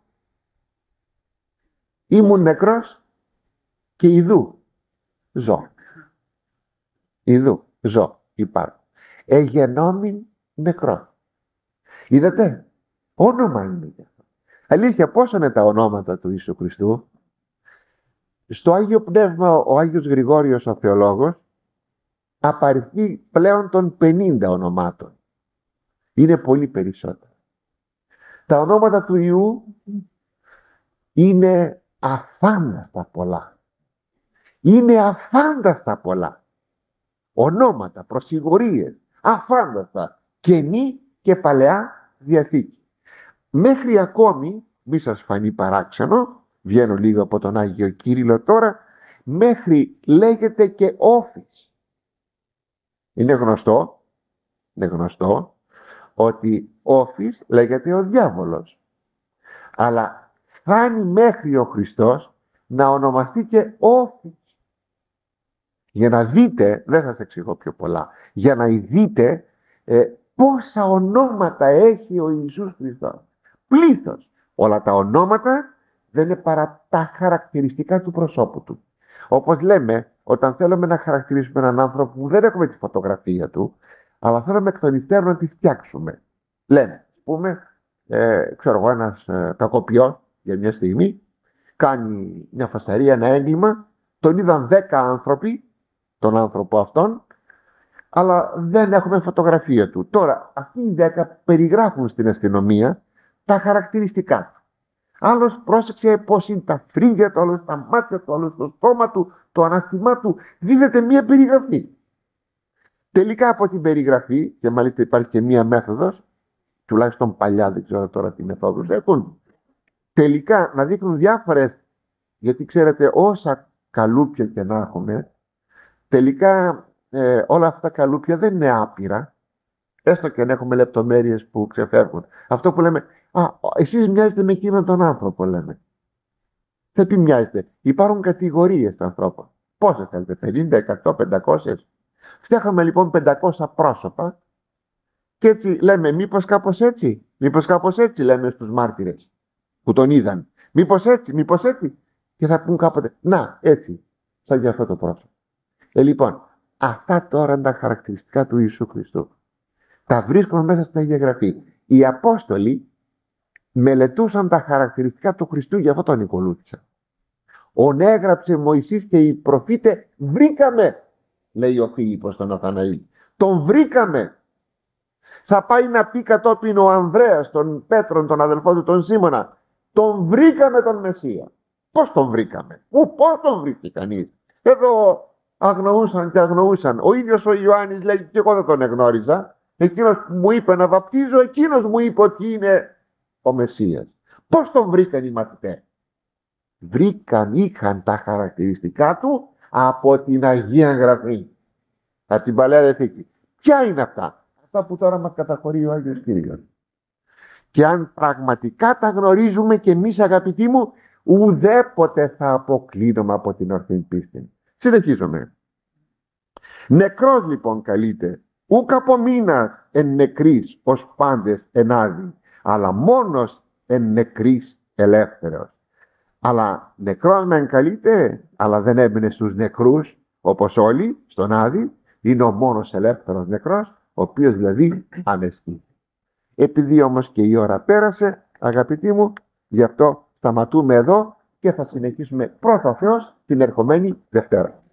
ήμουν νεκρός και ιδού ζω. Ιδού ζω, υπάρχω. Εγενόμην νεκρός. Είδατε, όνομα είναι γι' αυτό. Αλήθεια, πόσα είναι τα ονόματα του Ιησού Χριστού? Στο Άγιο Πνεύμα ο Άγιος Γρηγόριος ο Θεολόγος απαριθμεί πλέον των 50 ονομάτων. Είναι πολύ περισσότερα. Τα ονόματα του Υιού είναι αφάνταστα πολλά. Είναι αφάνταστα πολλά. Ονόματα, προσιγωρίες, αφάνταστα, Καινή και Παλαιά Διαθήκη. Μέχρι ακόμη, μη σας φανεί παράξενο, βγαίνω λίγο από τον Άγιο Κύριλλο τώρα, μέχρι λέγεται και Όφης. Είναι γνωστό ότι Όφης λέγεται ο διάβολος. Αλλά φτάνει μέχρι ο Χριστός να ονομαστεί και Όφης. Για να δείτε, δεν θα σας εξηγώ πιο πολλά, για να δείτε πόσα ονόματα έχει ο Ιησούς Χριστός. Πλήθος. Όλα τα ονόματα δεν είναι παρά τα χαρακτηριστικά του προσώπου του. Όπως λέμε, όταν θέλουμε να χαρακτηρίσουμε έναν άνθρωπο που δεν έχουμε τη φωτογραφία του, αλλά θέλουμε εκ των υστέρων να τη φτιάξουμε. Λέμε, ας πούμε, ξέρω εγώ, ένας κακοποιός για μια στιγμή κάνει μια φασαρία, ένα έγκλημα, τον είδαν 10 άνθρωποι, τον άνθρωπο αυτόν, αλλά δεν έχουμε φωτογραφία του. Τώρα, αυτοί οι 10 περιγράφουν στην αστυνομία τα χαρακτηριστικά του. Άλλος πρόσεξε πώς είναι τα φρύδια του, άλλος τα μάτια του, άλλος το στόμα του, το ανάστημά του. Δίδεται μία περιγραφή. Τελικά από την περιγραφή, και μάλιστα υπάρχει και μία μέθοδος, τουλάχιστον παλιά, δεν ξέρω τώρα τι μεθόδους έχουν, τελικά να δείχνουν διάφορες, γιατί ξέρετε όσα καλούπια και να έχουμε, τελικά όλα αυτά τα καλούπια δεν είναι άπειρα, έστω και αν έχουμε λεπτομέρειες που ξεφεύγουν. Αυτό που λέμε, εσείς μοιάζετε με εκείνον τον άνθρωπο, λέμε. Σε τι μοιάζετε? Υπάρχουν κατηγορίες ανθρώπων. Πόσες θέλετε, 50, 100, 500? Φτιάχναμε λοιπόν 500 πρόσωπα και έτσι λέμε, μήπως κάπως έτσι λέμε στους μάρτυρες που τον είδαν. Μήπως έτσι. Και θα πούν κάποτε, να, έτσι, σαν για αυτό το πρόσωπο. Λοιπόν, αυτά τώρα είναι τα χαρακτηριστικά του Ιησού Χριστού. Τα βρίσκουμε μέσα στην Αγία Γραφή. Οι Απόστολοι μελετούσαν τα χαρακτηριστικά του Χριστού, γι' αυτό τον ακολούθησαν. «Ον έγραψε Μωυσής και οι προφήτε, βρήκαμε», λέει ο Φίλιππος στον Ναθαναήλ. Τον βρήκαμε. Θα πάει να πει κατόπιν ο Ανδρέας, τον Πέτρον, τον αδελφό του τον Σίμωνα, τον βρήκαμε τον Μεσσία. Πώς τον βρήκαμε? Πώς τον βρήκε κανείς? Εδώ αγνοούσαν και αγνοούσαν. Ο ίδιος ο Ιωάννης λέει, και εγώ δεν τον εγνώριζα. Εκείνος που μου είπε να βαπτίζω, εκείνος μου είπε ότι είναι ο Μεσσίας. Πώς τον βρήκαν οι μαθητές? Είχαν τα χαρακτηριστικά του από την Αγία Γραφή, από την Παλαιά Διαθήκη. Ποια είναι αυτά? Αυτά που τώρα μας καταχωρεί ο Άγιος Κύριος. Και αν πραγματικά τα γνωρίζουμε και εμείς, αγαπητοί μου, ουδέποτε θα αποκλίνουμε από την ορθή πίστη. Συνεχίζουμε. Νεκρός λοιπόν καλείται, ουκ απομείνας εν νεκρής ως πάντες ενάδει, αλλά μόνος εν νεκρής ελεύθερος. Αλλά νεκρός μεν καλείται, αλλά δεν έμεινε στους νεκρούς όπως όλοι στον Άδη. Είναι ο μόνος ελεύθερος νεκρός, ο οποίος δηλαδή ανεστήθη. Επειδή όμως και η ώρα πέρασε, αγαπητοί μου, γι' αυτό σταματούμε εδώ και θα συνεχίσουμε πρώτα ο Θεός την ερχομένη Δευτέρα.